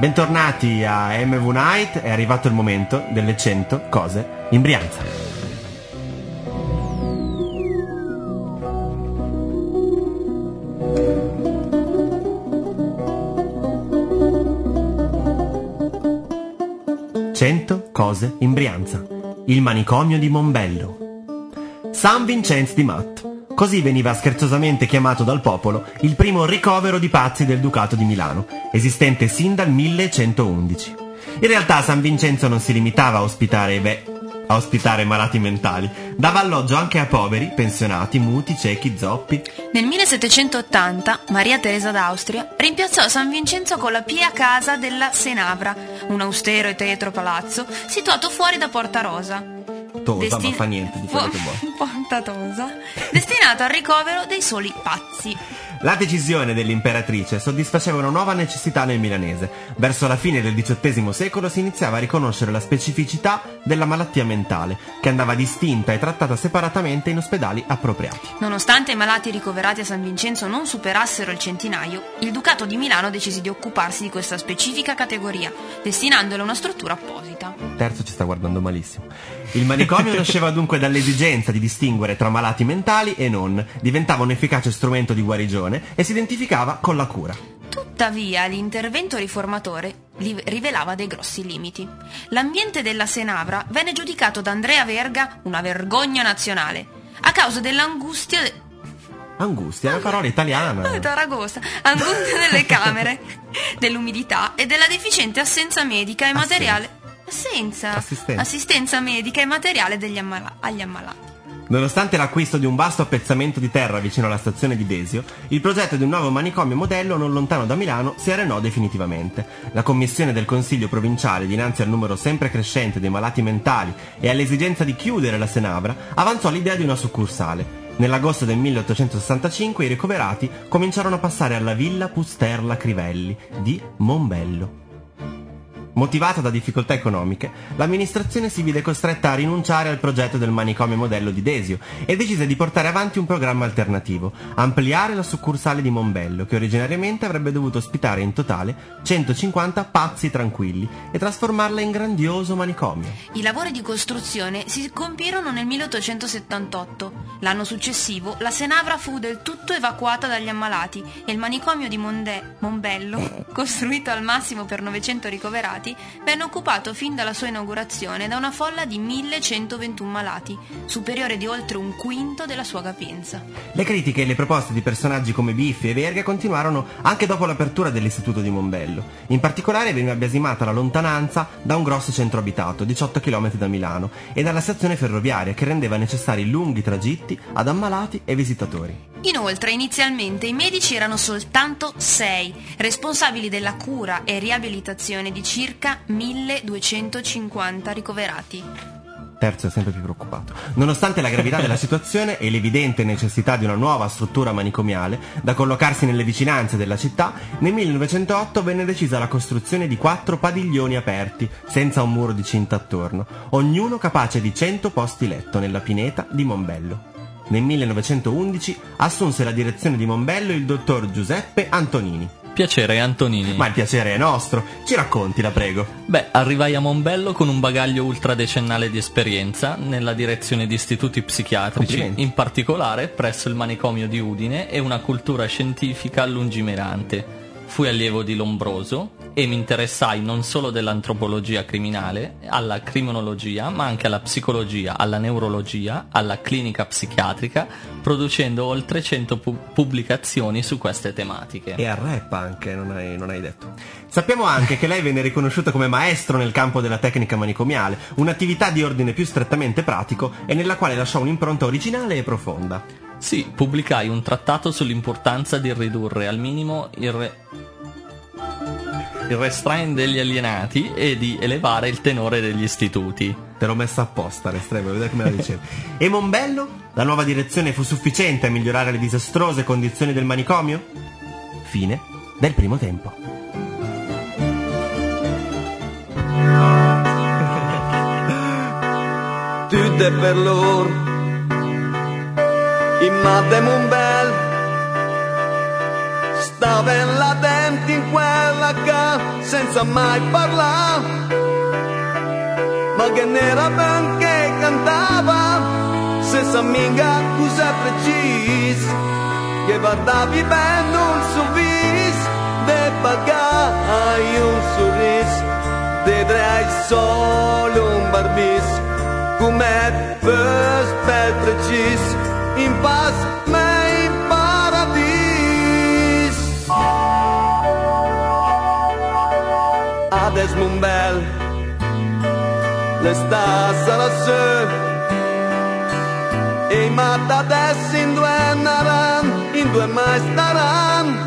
Bentornati a M V Night, è arrivato il momento delle cento cose in Brianza. cento cose in Brianza. Il manicomio di Mombello. San Vincenzo di Matto. Così veniva scherzosamente chiamato dal popolo il primo ricovero di pazzi del Ducato di Milano, esistente sin dal millecentoundici. In realtà San Vincenzo non si limitava a ospitare, beh, a ospitare malati mentali, dava alloggio anche a poveri, pensionati, muti, ciechi, zoppi. Nel millesettecentottanta Maria Teresa d'Austria rimpiazzò San Vincenzo con la pia casa della Senavra, un austero e tetro palazzo situato fuori da Porta Rosa. Tosa, Destin- ma fa niente di quello che vuole. Porta Tosa, destinato al ricovero dei soli pazzi. La decisione dell'imperatrice soddisfaceva una nuova necessità nel milanese. Verso la fine del diciottesimo secolo si iniziava a riconoscere la specificità della malattia mentale, che andava distinta e trattata separatamente in ospedali appropriati. Nonostante i malati ricoverati a San Vincenzo non superassero il centinaio, il Ducato di Milano decise di occuparsi di questa specifica categoria, destinandole una struttura apposita. Terzo ci sta guardando malissimo. Il manicomio nasceva dunque dall'esigenza di distinguere tra malati mentali e non, diventava un efficace strumento di guarigione e si identificava con la cura. Tuttavia, l'intervento riformatore li rivelava dei grossi limiti. L'ambiente della Senavra venne giudicato da Andrea Verga una vergogna nazionale, a causa dell'angustia... De... Angustia è una parola italiana. Ah, Taragosta. Angustia delle camere, dell'umidità e della deficiente assenza medica e materiale... Assenza. Assistenza. Assistenza medica e materiale degli ammala- agli ammalati. Nonostante l'acquisto di un vasto appezzamento di terra vicino alla stazione di Desio, il progetto di un nuovo manicomio modello non lontano da Milano si arenò definitivamente. La commissione del Consiglio provinciale, dinanzi al numero sempre crescente dei malati mentali e all'esigenza di chiudere la Senavra, avanzò l'idea di una succursale. Nell'agosto del milleottocentosessantacinque i ricoverati cominciarono a passare alla Villa Pusterla Crivelli di Mombello. Motivata da difficoltà economiche, l'amministrazione si vide costretta a rinunciare al progetto del manicomio modello di Desio e decise di portare avanti un programma alternativo, ampliare la succursale di Mombello, che originariamente avrebbe dovuto ospitare in totale centocinquanta pazzi tranquilli, e trasformarla in grandioso manicomio. I lavori di costruzione si compirono nel milleottocentosettantotto. L'anno successivo la Senavra fu del tutto evacuata dagli ammalati e il manicomio di Monde- Mombello, costruito al massimo per novecento ricoverati, venne occupato fin dalla sua inaugurazione da una folla di millecentoventuno malati, superiore di oltre un quinto della sua capienza. Le critiche e le proposte di personaggi come Biffi e Verga continuarono anche dopo l'apertura dell'istituto di Mombello. In particolare veniva biasimata la lontananza da un grosso centro abitato, diciotto chilometri da Milano, e dalla stazione ferroviaria, che rendeva necessari lunghi tragitti ad ammalati e visitatori. Inoltre, inizialmente i medici erano soltanto sei, responsabili della cura e riabilitazione di circa milleduecentocinquanta ricoverati. Terzo è sempre più preoccupato. Nonostante la gravità della situazione e l'evidente necessità di una nuova struttura manicomiale da collocarsi nelle vicinanze della città, nel millenovecentootto venne decisa la costruzione di quattro padiglioni aperti, senza un muro di cinta attorno, ognuno capace di cento posti letto nella pineta di Mombello. Nel millenovecentoundici assunse la direzione di Mombello il dottor Giuseppe Antonini. Piacere, Antonini. Ma il piacere è nostro. Ci racconti, la prego. Beh, arrivai a Mombello con un bagaglio ultradecennale di esperienza nella direzione di istituti psichiatrici, Complimenti. in particolare presso il manicomio di Udine, e una cultura scientifica lungimirante. Fui allievo di Lombroso e mi interessai non solo dell'antropologia criminale, alla criminologia, ma anche alla psicologia, alla neurologia, alla clinica psichiatrica, producendo oltre cento pu- pubblicazioni su queste tematiche. E al rap anche, non hai, non hai detto. Sappiamo anche che lei venne riconosciuta come maestro nel campo della tecnica manicomiale, un'attività di ordine più strettamente pratico e nella quale lasciò un'impronta originale e profonda. Sì, pubblicai un trattato sull'importanza di ridurre al minimo il, re... il restraint degli alienati e di elevare il tenore degli istituti. Te l'ho messa apposta, Restrei, vuoi vedere come la dicevo. E Mombello? La nuova direzione fu sufficiente a migliorare le disastrose condizioni del manicomio? Fine del primo tempo. Tutte per loro in Madde Mombel, stava latenti in quella là senza mai parlare, ma che n'era ben che cantava, senza mica cosa preciso, che guardavi bene un sorriso, de pagare un sorriso, vedrai solo un barbiso, come per spell preciso, in pace ma in paradiso. Adesso mon bel, l'estate sarà su, e i matti adesso in due naran, in due mai staran,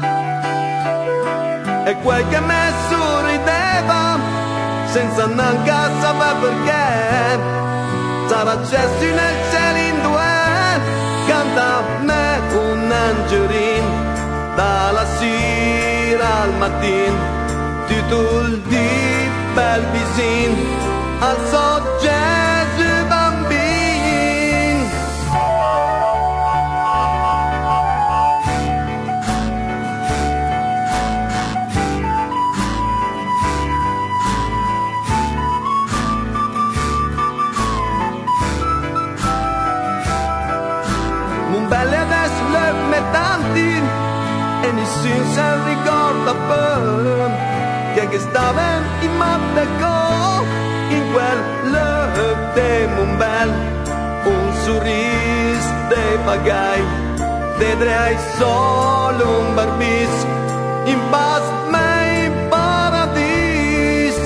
e quel che me sorrideva, senza neanche sapere perché, sarà acceso nel cielo in due, canta a me un angelino, dalla sera al mattino, tutto il di bel vicino, al so Gesù bambino. Belle adesso le mettanti e nessuno se ricorda più che, che stava in Matteco in quel de mon bel, un sorriso de pagai, vedrai solo un barbis in pace ma in paradiso.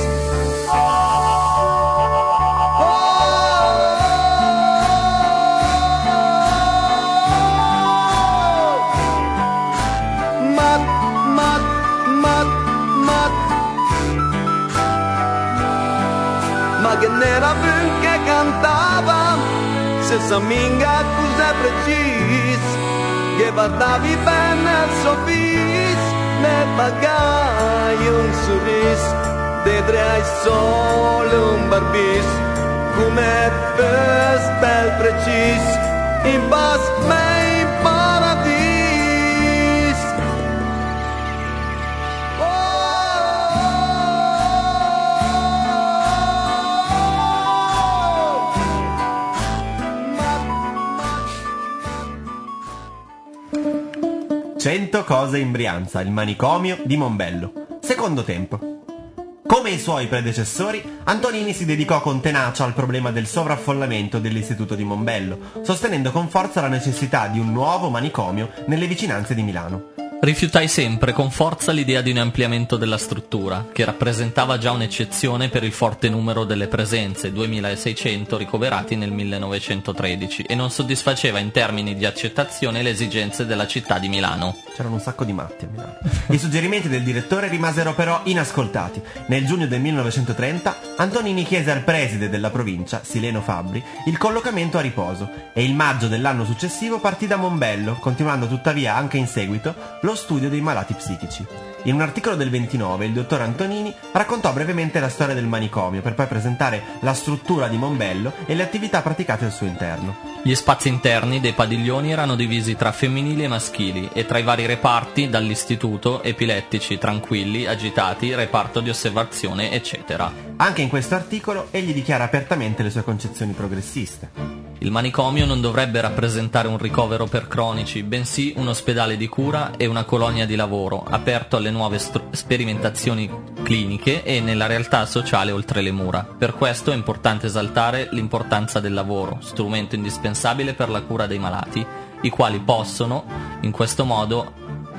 Che n'era ben che cantava, senza minga cosa preciso, che guardavi bene il suo viso, ne pagai un sorriso, vedrai solo un barbiso, come per spell preciso, in pace ma in paradiso. cento cose in Brianza, il manicomio di Mombello. Secondo tempo. Come i suoi predecessori, Antonini si dedicò con tenacia al problema del sovraffollamento dell'istituto di Mombello, sostenendo con forza la necessità di un nuovo manicomio nelle vicinanze di Milano. Rifiutai sempre con forza l'idea di un ampliamento della struttura, che rappresentava già un'eccezione per il forte numero delle presenze, duemilaseicento ricoverati nel millenovecentotredici, e non soddisfaceva in termini di accettazione le esigenze della città di Milano. C'erano un sacco di matti a Milano. I suggerimenti del direttore rimasero però inascoltati. Nel giugno del millenovecentotrenta Antonini chiese al preside della provincia, Sileno Fabbri, il collocamento a riposo, e il maggio dell'anno successivo partì da Mombello, continuando tuttavia anche in seguito lo studio dei malati psichici. In un articolo del ventinove il dottor Antonini raccontò brevemente la storia del manicomio per poi presentare la struttura di Mombello e le attività praticate al suo interno. Gli spazi interni dei padiglioni erano divisi tra femminili e maschili e tra i vari reparti, dall'istituto, epilettici, tranquilli, agitati, reparto di osservazione, eccetera. Anche in questo articolo egli dichiara apertamente le sue concezioni progressiste. Il manicomio non dovrebbe rappresentare un ricovero per cronici, bensì un ospedale di cura e una colonia di lavoro, aperto alle nuove str- sperimentazioni cliniche e nella realtà sociale oltre le mura. Per questo è importante esaltare l'importanza del lavoro, strumento indispensabile per la cura dei malati, i quali possono, in questo modo,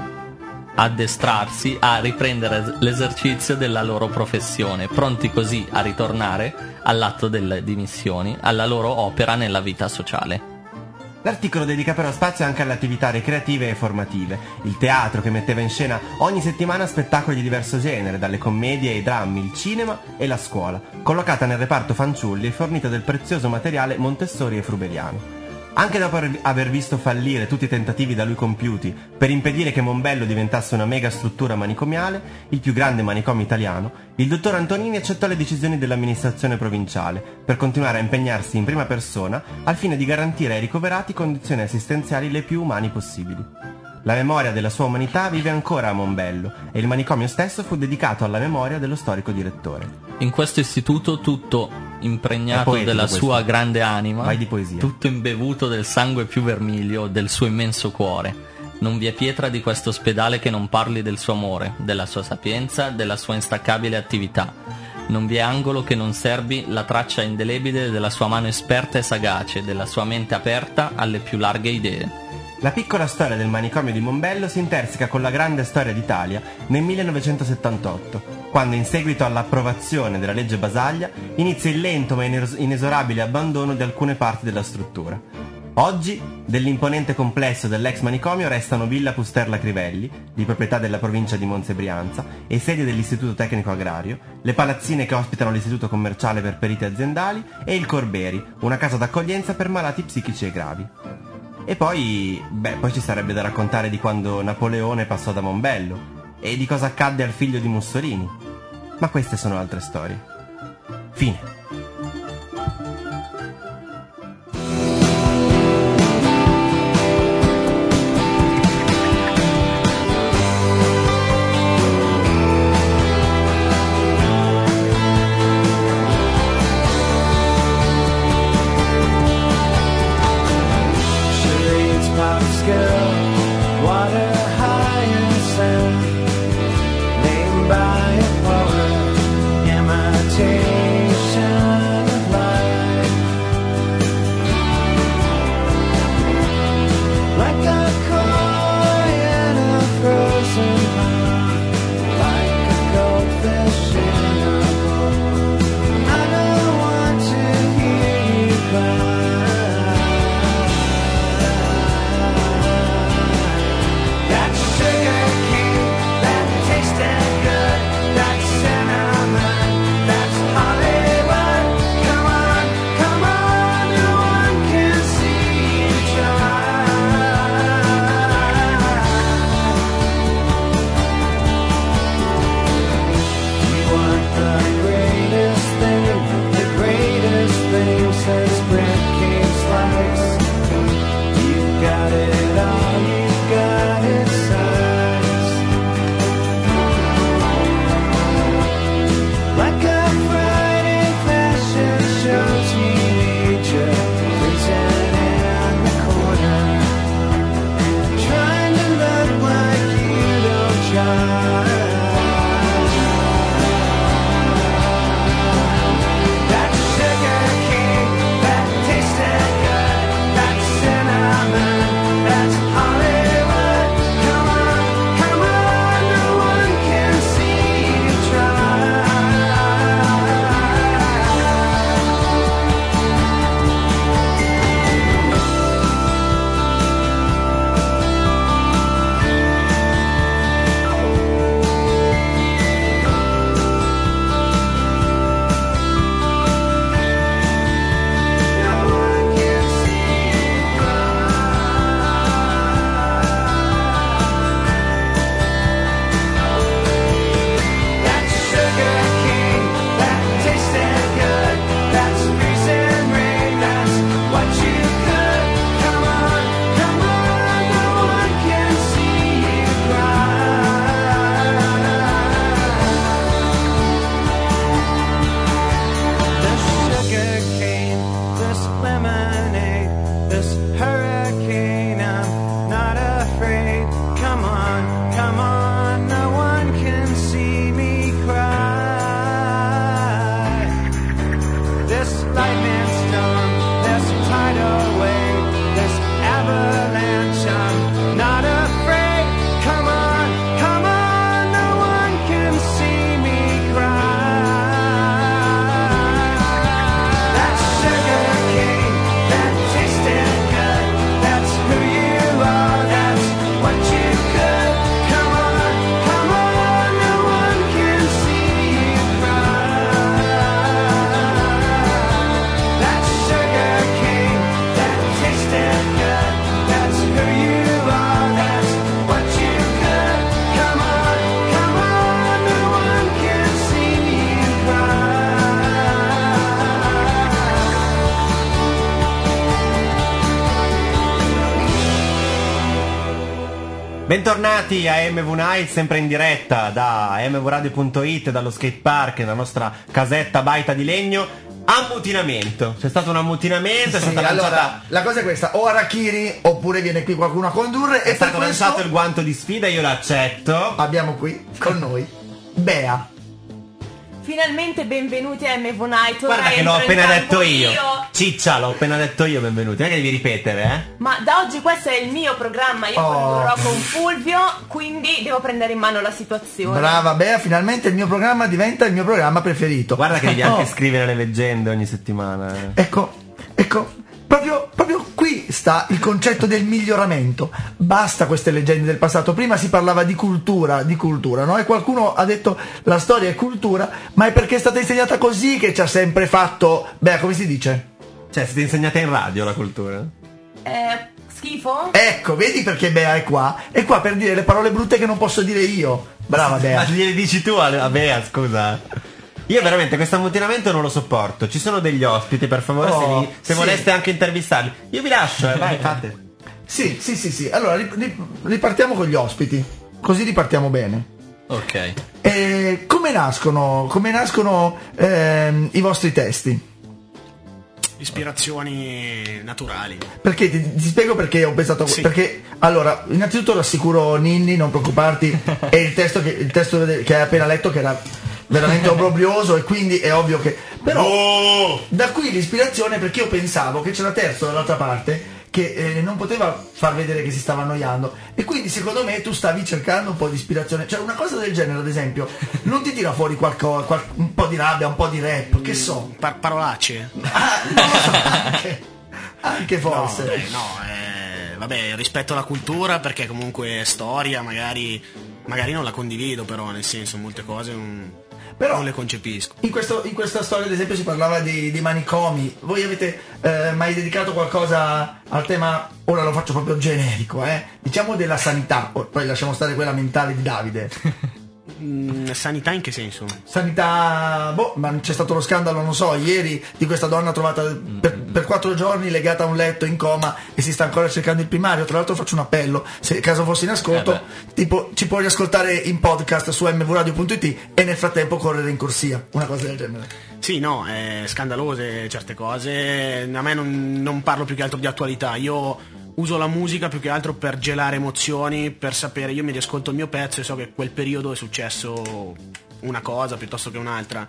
addestrarsi a riprendere l'esercizio della loro professione, pronti così a ritornare all'atto delle dimissioni, alla loro opera nella vita sociale. L'articolo dedica però spazio anche alle attività ricreative e formative. Il teatro, che metteva in scena ogni settimana spettacoli di diverso genere, dalle commedie ai drammi, il cinema e la scuola, collocata nel reparto fanciulli e fornita del prezioso materiale Montessori e Frubeliano. Anche dopo aver visto fallire tutti i tentativi da lui compiuti per impedire che Mombello diventasse una mega struttura manicomiale, il più grande manicomio italiano, il dottor Antonini accettò le decisioni dell'amministrazione provinciale per continuare a impegnarsi in prima persona al fine di garantire ai ricoverati condizioni assistenziali le più umane possibili. La memoria della sua umanità vive ancora a Mombello e il manicomio stesso fu dedicato alla memoria dello storico direttore. In questo istituto tutto impregnato poetico della questo. sua grande anima, Vai di poesia. tutto imbevuto del sangue più vermiglio del suo immenso cuore. Non vi è pietra di questo ospedale che non parli del suo amore, della sua sapienza, della sua instancabile attività. Non vi è angolo che non serbi la traccia indelebile della sua mano esperta e sagace, della sua mente aperta alle più larghe idee. La piccola storia del manicomio di Mombello si interseca con la grande storia d'Italia nel millenovecentosettantotto, quando in seguito all'approvazione della legge Basaglia inizia il lento ma ines- inesorabile abbandono di alcune parti della struttura. Oggi, dell'imponente complesso dell'ex manicomio restano Villa Pusterla Crivelli, di proprietà della provincia di Monza e Brianza, e sede dell'Istituto Tecnico Agrario, le palazzine che ospitano l'Istituto Commerciale per Periti Aziendali e il Corberi, una casa d'accoglienza per malati psichici e gravi. E poi, beh, poi ci sarebbe da raccontare di quando Napoleone passò da Mombello e di cosa accadde al figlio di Mussolini. Ma queste sono altre storie. Fine. Imitation of life. Bentornati a M V Night, sempre in diretta da m v radio punto it, dallo skatepark, nella nostra casetta baita di legno. Ammutinamento, c'è stato un ammutinamento, è Sì, stata allora, lanciata, la cosa è questa: o Arachiri oppure viene qui qualcuno a condurre. è e stato per questo lanciato il guanto di sfida, io l'accetto. abbiamo qui con noi Bea. Finalmente benvenuti a M V Night. Ora Guarda che l'ho entro in appena campo detto io. Ciccia, l'ho appena detto io, benvenuti. Non è che devi ripetere, eh? Ma da oggi questo è il mio programma, io Oh. condurrò con Fulvio, quindi devo prendere in mano la situazione. Brava Bea, finalmente il mio programma diventa il mio programma preferito. Guarda che devi anche Oh, scrivere le leggende ogni settimana. eh. Ecco, ecco, proprio, proprio qui sta il concetto del miglioramento. Basta queste leggende del passato. Prima si parlava di cultura, di cultura, no? E qualcuno ha detto la storia è cultura, ma è perché è stata insegnata così che ci ha sempre fatto. Beh, come si dice? Cioè, siete insegnate in radio la cultura? Eh, schifo? Ecco, vedi perché Bea è qua? È qua per dire le parole brutte che non posso dire io. Brava Ma Bea. gliele dici tu a a Bea, scusa. Io veramente questo ammutinamento non lo sopporto. Ci sono degli ospiti, per favore, Oh, se, li- se sì. voleste anche intervistarli. Io vi lascio, eh, vai, fate. Sì, sì, sì, sì. Allora, ri- ri- ripartiamo con gli ospiti. Così ripartiamo bene. Ok. E come nascono, come nascono ehm, i vostri testi? Ispirazioni naturali. Perché ti, ti spiego perché ho pensato. Sì. Perché allora, innanzitutto rassicuro Ninni, non preoccuparti. È il testo che, il testo che hai appena letto che era veramente obbrobrioso, e quindi è ovvio che. Però Oh! da qui l'ispirazione, perché io pensavo che c'era Terzo dall'altra parte che eh, non poteva far vedere che si stava annoiando, e quindi secondo me tu stavi cercando un po' di ispirazione, cioè una cosa del genere, ad esempio, non ti tira fuori qualcosa, qual- un po' di rabbia, un po' di rap, che so. Par- parolacce. Ah, non lo so, anche, anche forse. No, beh, no, eh, vabbè, rispetto alla cultura, perché comunque storia, magari, magari non la condivido, però nel senso molte cose non, Però non le concepisco. in, questo- in questa storia, ad esempio, si parlava di, di manicomi. Voi avete eh, mai dedicato qualcosa al tema? Ora lo faccio proprio generico, eh? Diciamo della sanità, o- poi lasciamo stare quella mentale di Davide. Mm, sanità in che senso? Sanità, boh, ma c'è stato lo scandalo, non so, ieri, di questa donna trovata per, per quattro giorni legata a un letto in coma e si sta ancora cercando il primario. Tra l'altro faccio un appello, se caso fossi in ascolto, Eh tipo ci puoi ascoltare in podcast su m v radio punto it e nel frattempo correre in corsia, una cosa del genere. Sì, no, è scandalose certe cose. A me non, non parlo più che altro di attualità. Io uso la musica più che altro per gelare emozioni, per sapere, io mi riascolto il mio pezzo e so che quel periodo è successo una cosa piuttosto che un'altra.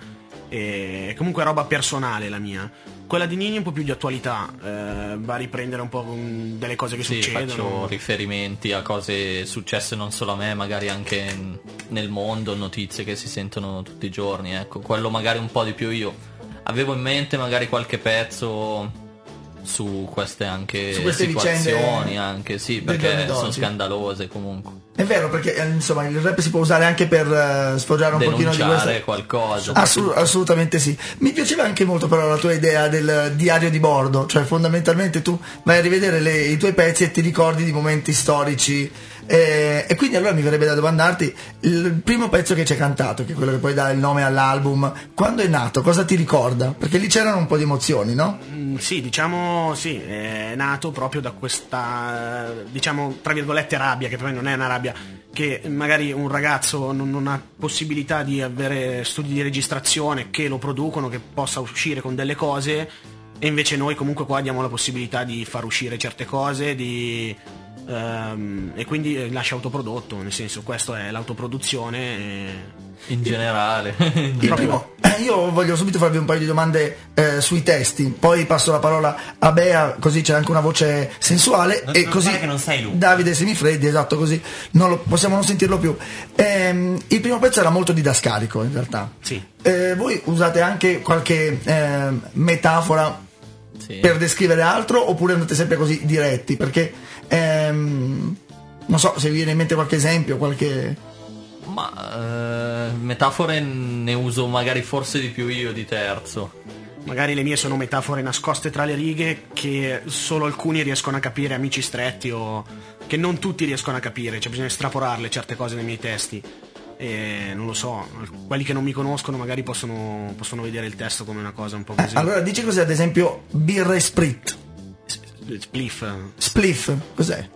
E comunque è roba personale la mia. Quella di Nini è un po' più di attualità, eh, va a riprendere un po' con delle cose che Sì, succedono. faccio riferimenti a cose successe non solo a me, magari anche n- nel mondo, notizie che si sentono tutti i giorni, ecco, quello magari un po' di più io. Avevo in mente magari qualche pezzo su queste anche Su queste situazioni, vicende anche sì, dei giorni perché sono d'oggi. scandalose comunque. È vero, perché eh, insomma il rap si può usare anche per eh, sfoggiare un pochino di Denunciare questo. qualcosa. Assu- assolutamente sì. Mi piaceva anche molto però la tua idea del diario di bordo, cioè fondamentalmente tu vai a rivedere le- i tuoi pezzi e ti ricordi di momenti storici, eh, e quindi allora mi verrebbe da domandarti il primo pezzo che ci hai cantato, che è quello che poi dà il nome all'album, quando è nato, cosa ti ricorda? Perché lì c'erano un po' di emozioni, no? Mm, Sì, diciamo, sì, è nato proprio da questa, diciamo, tra virgolette rabbia, che poi non è una rabbia, che magari un ragazzo non, non ha possibilità di avere studi di registrazione che lo producono, che possa uscire con delle cose, e invece noi comunque qua diamo la possibilità di far uscire certe cose, di... ehm, e quindi lascia autoprodotto, nel senso, questo è l'autoproduzione. E... In generale. Il primo, eh, io voglio subito farvi un paio di domande eh, sui testi, poi passo la parola a Bea, così c'è anche una voce sensuale, Non- e non così fare che non sei lui. Davide Semifreddi, esatto, così non lo- possiamo non sentirlo più. Ehm, il primo pezzo era molto didascalico in realtà. Sì. Eh, voi usate anche qualche ehm, metafora Sì. per descrivere altro, oppure andate sempre così diretti? Perché ehm, non so se vi viene in mente qualche esempio, qualche... Ma eh, metafore ne uso magari forse di più io di Terzo. Magari le mie sono metafore nascoste tra le righe che solo alcuni riescono a capire, amici stretti, o che non tutti riescono a capire, cioè bisogna estrapolarle certe cose nei miei testi. E non lo so, quelli che non mi conoscono magari possono, possono vedere il testo come una cosa un po' così. Allora dici cos'è ad esempio birra e sprit? Spliff. Spliff, cos'è?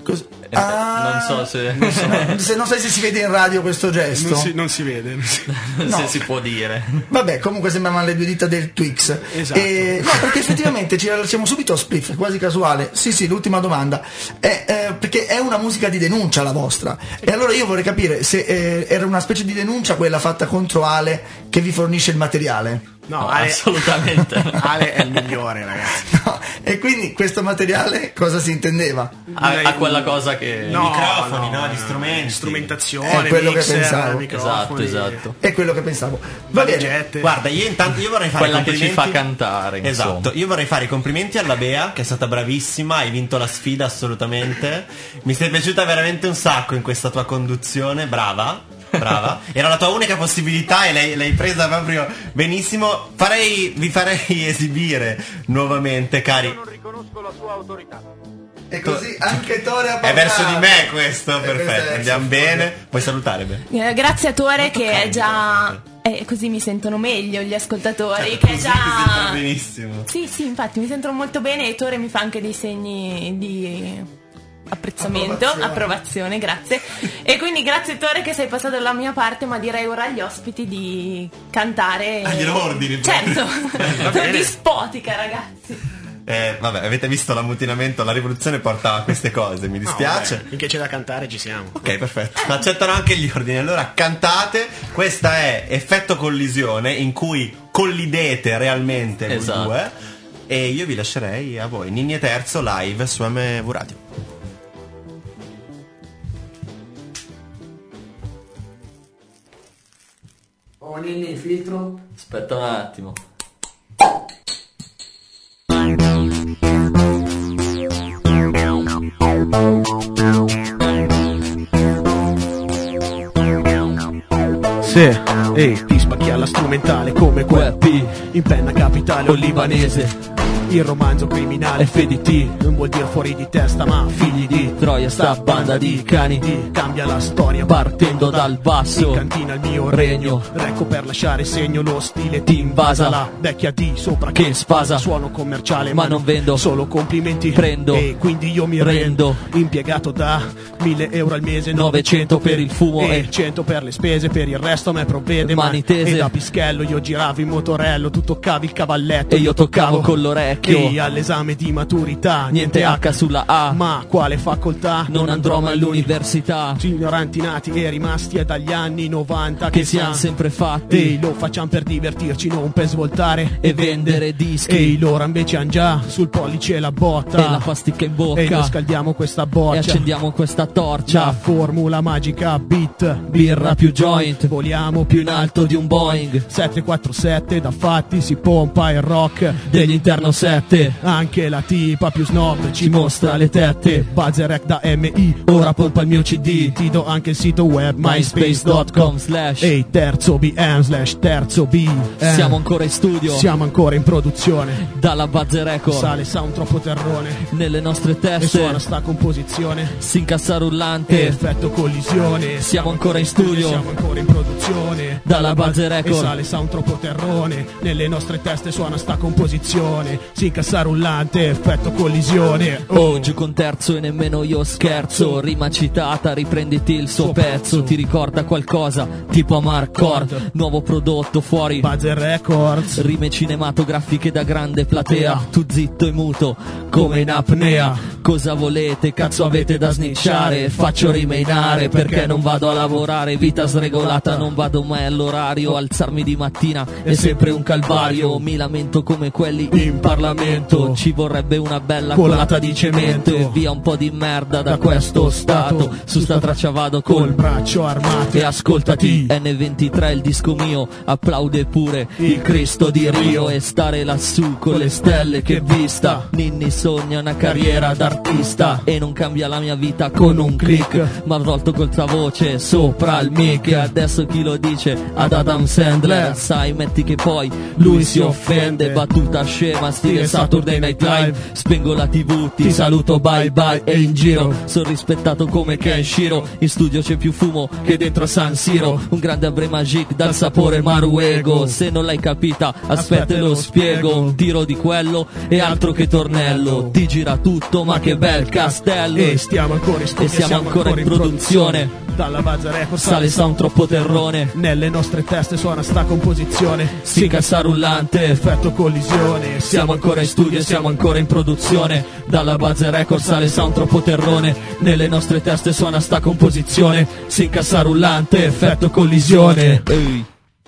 Cos- Eh, ah, non so se, se non sai se si vede in radio questo gesto. Non si, non si vede. Non si... No. se si può dire. Vabbè, comunque sembravano le due dita del Twix. Esatto. E, no, perché effettivamente ci siamo subito a split, quasi casuale. Sì, sì, l'ultima domanda. È, eh, perché è una musica di denuncia la vostra. E allora io vorrei capire se eh, era una specie di denuncia quella fatta contro Ale che vi fornisce il materiale. No, No, Ale, assolutamente. Ale è il migliore, ragazzi. No, e quindi questo materiale cosa si intendeva? A, a quella cosa che... No, microfoni, no, no, gli strumenti. Strumentazione, È quello che mixer, pensavo. microfoni, Esatto, esatto. È quello che pensavo. Va bene. valigette. Guarda, io intanto io vorrei fare Quella i che ci complimenti. fa cantare, insomma. Esatto, io vorrei fare i complimenti alla Bea, che è stata bravissima, hai vinto la sfida assolutamente. Mi sei piaciuta veramente un sacco in questa tua conduzione, brava. Brava, era la tua unica possibilità e l'hai, l'hai presa proprio benissimo. Farei, vi farei esibire nuovamente, cari. non riconosco la sua autorità. E così anche Tore ha È verso di parlato. me questo, Eh, perfetto. questo è Andiamo extra bene. Puoi salutare, Bea? Eh, grazie a Tore che è già... Eh, così mi sentono meglio gli ascoltatori, che è Così già... ti sentono benissimo. Sì, sì, infatti mi sentono molto bene e Tore mi fa anche dei segni di apprezzamento, Approvazione. approvazione, grazie. E quindi grazie Tore che sei passato dalla mia parte, ma direi ora agli ospiti di cantare. Ah, glielo ordini, Certo, Va sono bene. dispotica, ragazzi. Eh, vabbè, avete visto l'ammutinamento, la rivoluzione porta a queste cose, mi No, dispiace. vabbè, finché c'è da cantare ci siamo. Ok, perfetto. Accettano anche gli ordini. Allora cantate. Questa è Effetto Collisione, in cui collidete realmente voi Esatto. due. E io vi lascerei a voi. Ninni e Terzo live su M V Radio. Oh Ninni, il filtro? Aspetta un attimo. Sì, ehi, ti spacchi alla strumentale come quel P in penna capitale o o libanese. libanese. Il romanzo criminale F D T non vuol dire fuori di testa, ma figli di Troia sta banda di cani di cambia la storia partendo dal basso. in cantina il mio regno. Ecco per lasciare segno lo stile ti invasa la vecchia di sopra Che spasa. suono commerciale Ma non vendo. solo complimenti Prendo. e quindi io mi Rendo. rendo impiegato da mille euro al mese, novecento per il fumo e e cento per le spese, per il resto me provvede Mani ma- tese. e da pischello io giravo in motorello, tu toccavi il cavalletto E io toccavo con l'orecchio. e all'esame di maturità Niente H sulla A. ma quale facoltà? Non andrò mai all'università. Ignoranti nati e rimasti è dagli anni novanta Che siamo sempre fatti. e lo facciamo per divertirci, non per svoltare E vendere dischi. e loro invece han già sul pollice la botta E la pasticca in bocca. e noi scaldiamo questa boccia E accendiamo questa la torcia. formula magica beat Birra più joint. voliamo Più in alto di un Boeing. sette quattro sette da fatti si pompa il rock Degli interno sette. anche la tipa più snob ci mostra le tette Buzzerec da M I Ora pompa il mio C D. ti do anche il sito web myspace dot com slash. e terzo B M slash terzo B eh, Siamo ancora in studio. siamo ancora in produzione Dalla Buzzer Record. sale sound troppo terrone Nelle nostre e suona teste. sta composizione Si incassa e rullante. effetto collisione Siamo ancora in studio. siamo ancora in produzione Dalla Buzzer e Record. sale sound troppo terrone nelle nostre teste suona sta composizione si incassa rullante effetto collisione Oh, giù con Terzo e nemmeno io scherzo. Rima citata, riprenditi il suo pezzo. Ti ricorda qualcosa? Tipo Amarcord. Nuovo prodotto fuori. Buzzer Records Rime cinematografiche da grande platea. Tu zitto e muto come in apnea. Cosa volete? Cazzo avete da snitchare? Faccio rime in are perché non vado a lavorare. Vita sregolata, non vado mai all'orario. Alzarmi di mattina è sempre un calvario. Mi lamento come quelli in Parlamento. Ci vorrebbe una bella colata di cemento. E via un po' di merda da questo stato. Su sta traccia vado col col braccio armato e ascoltati N ventitré il disco mio. Applaude pure il Cristo di Rio. E stare lassù con le stelle che vista. Ninni sogna una carriera d'artista e non cambia la mia vita con un click. Ma avvolto col tua voce sopra il mic. E adesso chi lo dice? Ad Adam Sandler. Sai, metti che poi lui si offende. Battuta scema, sti e Saturday Night Live. Spengo la tv, ti saluto bye bye e in giro sono rispettato come Kenshiro. In studio c'è più fumo che dentro San Siro. Un grande Abre Magic dal sapore Maruego. Se non l'hai capita aspetta te lo spiego. Un tiro di quello e altro che tornello. Ti gira tutto ma che bel castello. E stiamo ancora in studio, e siamo, siamo ancora in produzione. Dalla Bazza Records sale sound troppo terrone. Nelle nostre teste suona sta composizione. Si cassa rullante, effetto collisione. Siamo ancora in studio, siamo ancora in produzione. Dalla Bazza Records sale sound troppo terrone. Nelle nostre teste suona sta composizione. Si incassa rullante, effetto collisione. Ehi.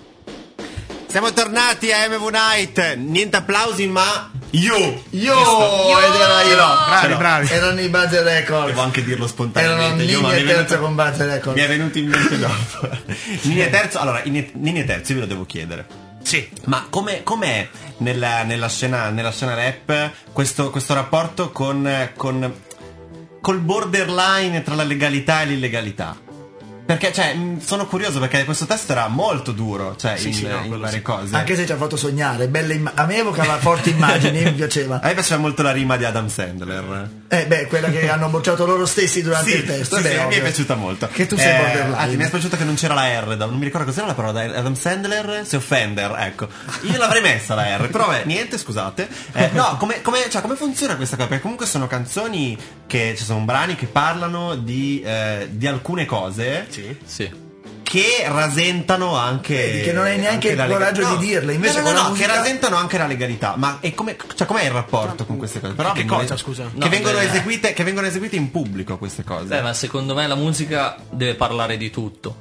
Siamo tornati a M V Night. Niente applausi, ma io Io ed era io. Bravi, bravi. Erano i Bazza Records. Devo anche dirlo Erano spontaneamente. Nini Io, ma e mi è Terzo venuto- con Bazza Records. Mi è venuto in mente dopo. Nini e Terzo. Allora, Nini Nini e Terzo, io ve lo devo chiedere. Sì. Ma come com'è nella, nella scena nella scena rap questo, questo rapporto con, con col borderline tra la legalità e l'illegalità? Perché, cioè, mh, sono curioso perché questo testo era molto duro, cioè, Sì, in, sì, no, in quello varie sì. cose. Anche se ci ha fatto sognare, belle imma- a me evocava forti immagini, mi piaceva. A me piaceva molto la rima di Adam Sandler. Eh beh, quella che hanno bocciato loro stessi durante Sì, il testo. sì, eh beh, sì, mi è ovvio. piaciuta molto. Che tu sei Eh, borderline. Anzi, mi è piaciuto che non c'era la R, da- non mi ricordo cos'era la parola da Adam Sandler, se offender, ecco. Io l'avrei messa la R, però vabbè, niente, scusate. Eh, no, come, come, cioè, come funziona questa cosa? Perché comunque sono canzoni che, ci sono brani che parlano di, eh, di alcune cose. Sì. Sì. Che rasentano anche. Vedi che non hai neanche anche il la lega- coraggio no, di dirle, invece no, no, con no, la no, musica- che rasentano anche la legalità. Ma e come, cioè, com'è il rapporto con queste cose? Però Che vengono- cosa, scusa? Che No, vengono beh. eseguite, che vengono eseguite in pubblico queste cose. Beh, ma secondo me la musica deve parlare di tutto.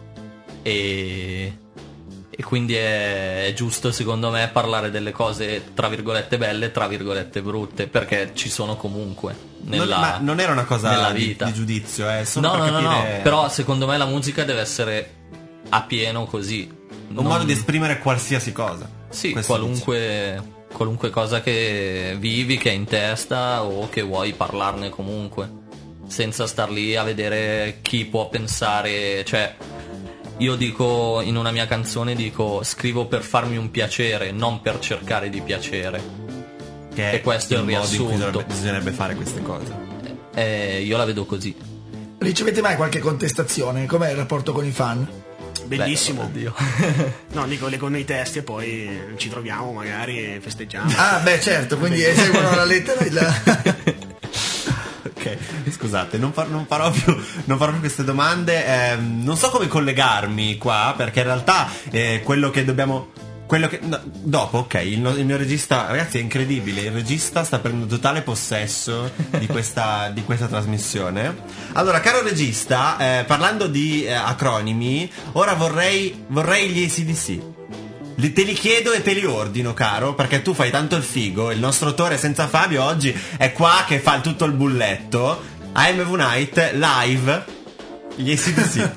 E. E quindi è, è giusto, secondo me, parlare delle cose tra virgolette belle, tra virgolette brutte, perché ci sono comunque nella, non, ma non era una cosa nella di, vita. di giudizio, eh, solo No, per no, no, no, capire però secondo me la musica deve essere a pieno così. un Non- modo di esprimere qualsiasi cosa. Sì, Questo qualunque, qualunque cosa che vivi, che hai in testa o che vuoi parlarne comunque, senza star lì a vedere chi può pensare. Cioè, io dico in una mia canzone, dico scrivo per farmi un piacere, non per cercare di piacere. dici, che e questo è il modo in cui riassunto. dovrebbe- bisognerebbe fare queste cose. Eh, io la vedo così. Ricevete mai qualche contestazione? Com'è il rapporto con i fan? Bellissimo. Beh, oddio. No, dico le con i testi e poi ci troviamo magari e festeggiamo. Ah, beh, certo, quindi eseguono la lettera il... Ok, scusate, non, far- non farò più, non farò più queste domande. ehm, non so come collegarmi qua, perché in realtà eh, quello che dobbiamo. Quello che. No, dopo, ok, il, no- il mio regista. Ragazzi, è incredibile. Il regista sta prendendo totale possesso di questa, di questa trasmissione. Allora, caro regista, eh, parlando di eh, acronimi, ora vorrei, vorrei gli A C D C. Li- Te li chiedo e te li ordino, caro, perché tu fai tanto il figo. Il nostro autore senza Fabio oggi è qua che fa tutto il bulletto. A M V Night live gli A C D C.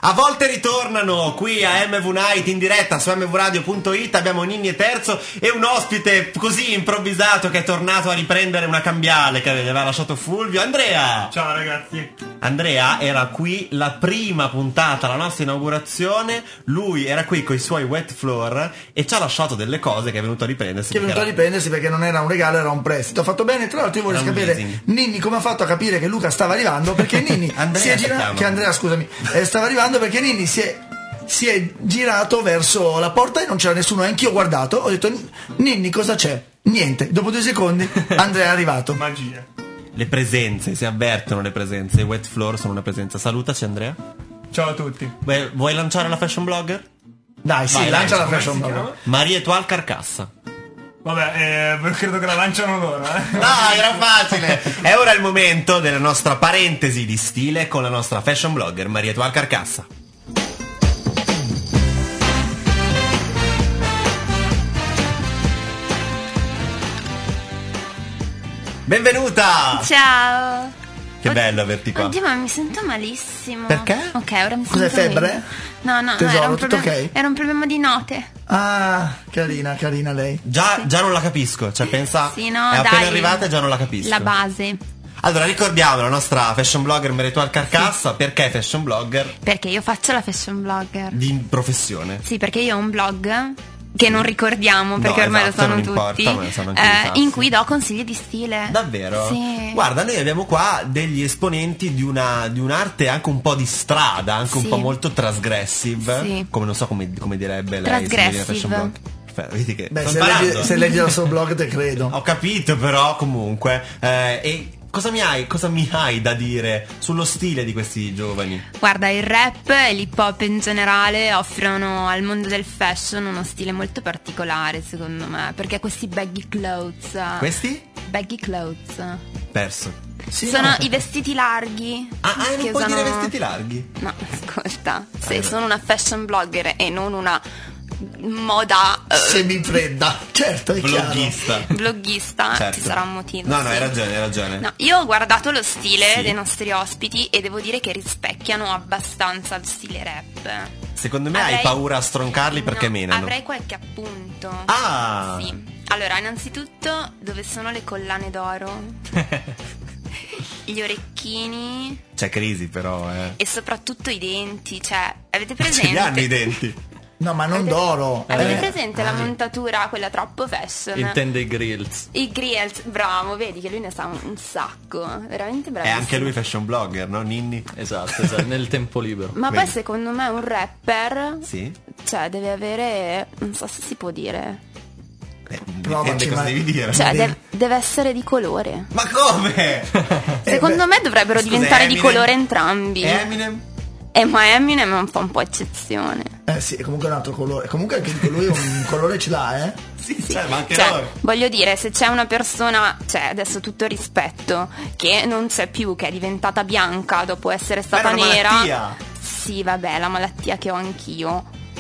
A volte ritornano qui a M V Night in diretta su m v radio punto it. Abbiamo Ninni e Terzo e un ospite così improvvisato che è tornato a riprendere una cambiale che aveva lasciato Fulvio. Andrea! Ciao ragazzi. Andrea era qui la prima puntata, la nostra inaugurazione. Lui era qui con i suoi wet floor e ci ha lasciato delle cose che è venuto a riprendersi. Che è venuto a riprendersi perché non era un regalo, era un prestito. Ho fatto bene. Tra l'altro io voglio sapere leasing. Ninni come ha fatto a capire che Luca stava arrivando, perché Ninni Andrea si è si girato, chiama. che Andrea scusami eh, stava arrivando perché Ninni si è si è girato verso la porta e non c'era nessuno. Anch'io ho guardato, ho detto Ninni cosa c'è? Niente. Dopo due secondi Andrea è arrivato. Magia. Le presenze, si avvertono le presenze. I wet floor sono una presenza. Salutaci Andrea. Ciao a tutti. Beh, vuoi lanciare la fashion blogger? Dai, sì, Vai, lancia lancia. la fashion Come si blogger. Maria Etoile Carcassa. Vabbè, eh, credo che la lanciano loro, eh. Dai, era facile. È ora il momento della nostra parentesi di stile con la nostra fashion blogger Maria Etoile Carcassa. Benvenuta! Ciao. Che bello averti qua. Oddio, ma mi sento malissimo. Perché? Ok, ora mi Cos'è, sento febbre? meglio. No, no, Tesoro, no, era un, tutto problema, ok? era un problema di note. Ah, carina, carina lei. Già, già non la capisco, cioè pensa, Sì, no, è appena dai. arrivata e già non la capisco. La base. Allora ricordiamo la nostra fashion blogger Maria Etoile Carcassa. Perché fashion blogger Perché io faccio la fashion blogger. di professione. Sì, perché io ho un blog che non ricordiamo perché No, ormai esatto, lo sanno non importa, tutti, ma lo sanno anche i eh, sassi. in cui do consigli di stile. Davvero? Sì. Guarda, noi abbiamo qua degli esponenti di una di un'arte anche un po' di strada, anche un Sì. po' molto transgressive, Sì. come non so come, come direbbe lei, signorina Transgressive. fashion blog. Perfetto, vedi che Beh, sto se imparando. leggi, se leggi il suo blog te credo. Ho capito, però comunque eh, e cosa mi hai cosa mi hai da dire sullo stile di questi giovani? Guarda, il rap e l'hip hop in generale offrono al mondo del fashion uno stile molto particolare, secondo me, perché questi baggy clothes, Questi? baggy clothes, Perso. Sì, sono no. i vestiti larghi. Ah, ah, non che puoi usano- dire vestiti larghi? No, ascolta, se Eh, sono una fashion blogger e non una moda eh, Semifredda. Certo, è chiaro. Bloggista. bloggista, Certo. ci sarà un motivo. No, no, sì. hai ragione, hai ragione. No, io ho guardato lo stile Sì. dei nostri ospiti e devo dire che rispecchiano abbastanza il stile rap. Secondo me Avrei- hai paura a stroncarli perché No, menano. Avrei qualche appunto. Ah! Sì. Allora, innanzitutto, dove sono le collane d'oro? Gli orecchini C'è crisi però, eh. e soprattutto i denti, cioè, avete Ce presente? li hanno i denti. No, ma non Avete- d'oro. Avete Eh. presente la montatura, quella troppo fashion? Intende i grills. I grills, bravo, vedi che lui ne sa un, un sacco, veramente È bravissimo. anche lui fashion blogger, no Ninni? Esatto, esatto, nel tempo libero. Ma Vedi. poi secondo me un rapper, Sì? cioè, deve avere, non so se si può dire, Eh, Provaci, dipende cosa ma- devi dire. cioè, devi- deve, deve essere di colore. Ma come? Secondo beh, me dovrebbero scusa, diventare di Eminem? colore entrambi. E Eminem? E ma Eminem è un po', un po' eccezione. Eh sì, è comunque un altro colore. Comunque anche di lui un colore ce l'ha, eh. Sì, cioè, ma anche Cioè, loro. voglio dire, se c'è una persona, cioè adesso tutto il rispetto, che non c'è più, che è diventata bianca dopo essere stata Ma è una nera. malattia. Sì, vabbè, la malattia che ho anch'io.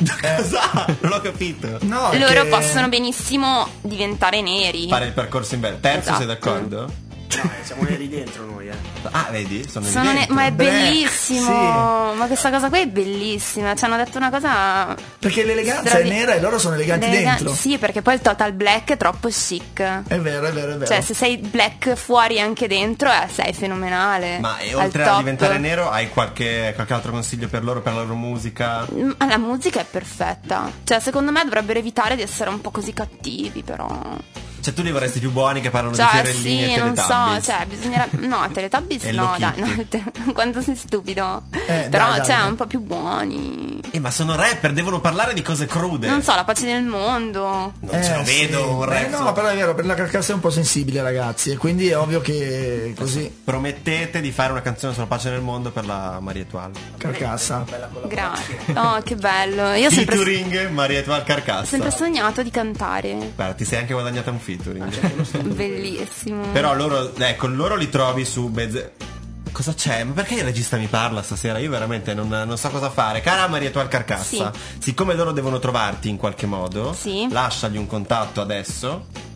Cosa? Non l'ho capito. No, è Loro che- possono benissimo diventare neri. Fare il percorso inverso. Terzo, Esatto. sei d'accordo? No, siamo neri dentro noi, eh. Ah, vedi? Sono, Sono ne- evidenti. ma è Black, bellissimo. Ma questa cosa qui è bellissima. Ci hanno detto una cosa. Perché l'eleganza stravi- è nera e loro sono eleganti Elega- dentro. Sì, perché poi il total black è troppo chic. È vero, è vero, è vero. Cioè, se sei black fuori e anche dentro, eh, sei fenomenale. Ma e Al oltre a top. diventare nero, hai qualche, qualche altro consiglio per loro, per la loro musica? Ma la musica è perfetta. Cioè, secondo me dovrebbero evitare di essere un po' così cattivi, però. Cioè, tu li vorresti più buoni che parlano di Cioè, fiorellini e sì, non Teletubbies? so, cioè, bisognerebbe. No, Teletubbies E no, Hello dai, no, Kitty. te- quanto sei stupido. Eh, Però, dai, dai, cioè, dai. un po' più buoni. Eh, ma sono rapper, devono parlare di cose crude. Non so, la pace del mondo. Non ce lo Eh, sì. vedo un Eh, rap. no, però è vero, per la carcassa è un po' sensibile, ragazzi, e quindi è ovvio che così. Promettete di fare una canzone sulla pace nel mondo per la Maria Etoile. Carcassa. Grazie. Oh, che bello. Io ho sempre, Featuring Maria Etoile Carcassa. sempre sognato di cantare. Guarda, ti sei anche guadagnata un featuring. Bellissimo. Però loro, ecco, loro li trovi su Bezze. Cosa c'è? Ma perché il regista mi parla stasera? Io veramente non, non so cosa fare. Cara Maria Etoile Carcassa, Sì. siccome loro devono trovarti in qualche modo, Sì. lasciagli un contatto adesso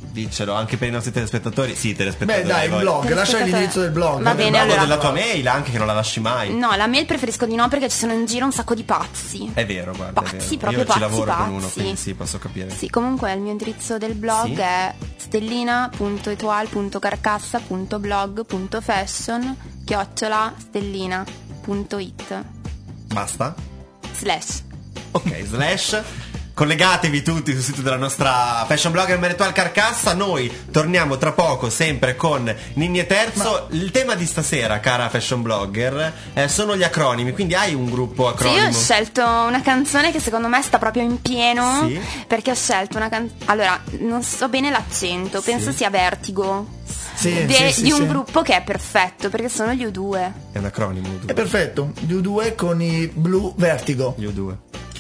diccelo anche per i nostri telespettatori. Sì, telespettatori. Beh, dai, il voi. blog, lascia l'indirizzo del blog. Va bene, Il blog allora. della tua mail anche, che non la lasci mai. No, la mail preferisco di no perché ci sono in giro un sacco di pazzi. È vero, guarda. Pazzi, è vero. proprio Io pazzi, ci lavoro pazzi. con uno, quindi sì, posso capire. Sì, comunque il mio indirizzo del blog Sì. è stellina punto etoile punto carcassa punto blog punto fashion chiocciola stellina punto it Basta? slash. Ok, slash. Collegatevi tutti sul sito della nostra fashion blogger Maretual Carcassa. Noi torniamo tra poco sempre con Ninni e Terzo. Ma... il tema di stasera, cara fashion blogger, eh, sono gli acronimi. Quindi hai un gruppo Sì, acronimo? io ho scelto una canzone che secondo me sta proprio in pieno. Sì. Perché ho scelto una canzone. Allora, non so bene l'accento, penso Sì. sia Vertigo. Sì, De- sì, di sì, un sì. gruppo che è perfetto perché sono gli U due. È un acronimo. U due. È perfetto, gli U due con i Blue Vertigo. Gli U due.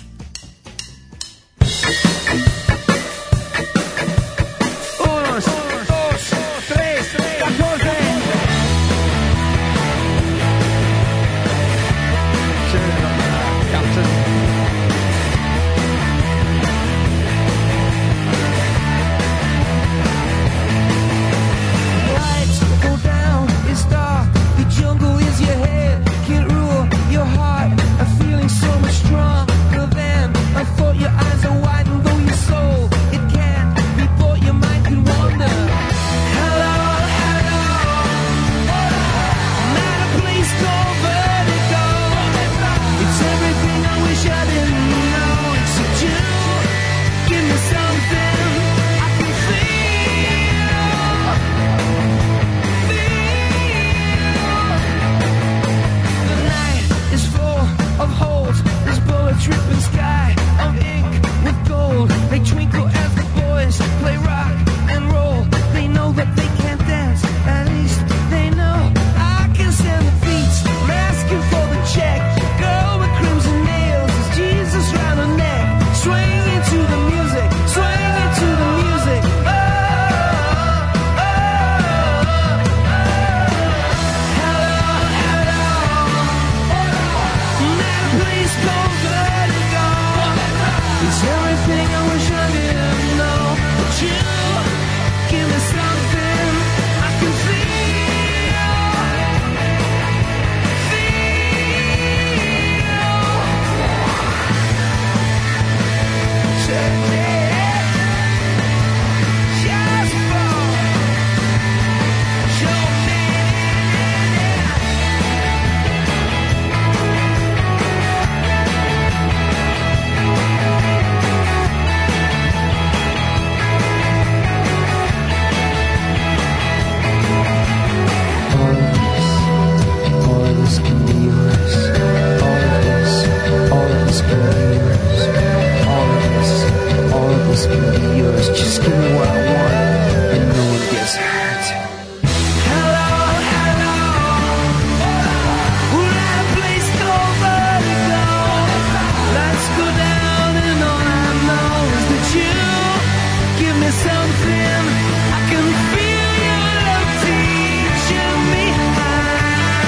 Lights go down, it's dark, the jungle is your head, can't rule your heart, a feeling so much stronger than I thought. Your eyes are wide and though your soul, it can't be bought, your mind can wander. Hello, hello, I'm at a place called Vertigo. It's everything I wish I didn't know, except you give me something I can feel. Of holes, this bullet dripping sky of ink with gold. They twinkle as the boys play rock and roll. They know that they can't dance, at least they know I can stand the beats. I'm asking for the check. Girl with crimson nails is Jesus round her neck. Swing into the music, swing into the music. Oh, oh, oh, oh. Hello, hello. Please call Vertigo. It's everything I wish I didn't know. But you give me something I can feel. Feel. Check it. Just fall. Show me. All of this can be yours. All of this, all of this can be yours. All of this, all of this can be yours. Just give me what I want, and no one gets hurt. Hello, hello. We're at a place called Vertigo. Let's go down, and all I know is that you give me something I can feel. Your love teaching me how.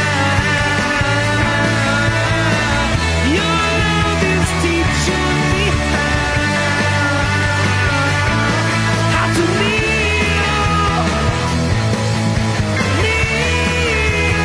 Your love is teaching me how. How to kneel, kneel.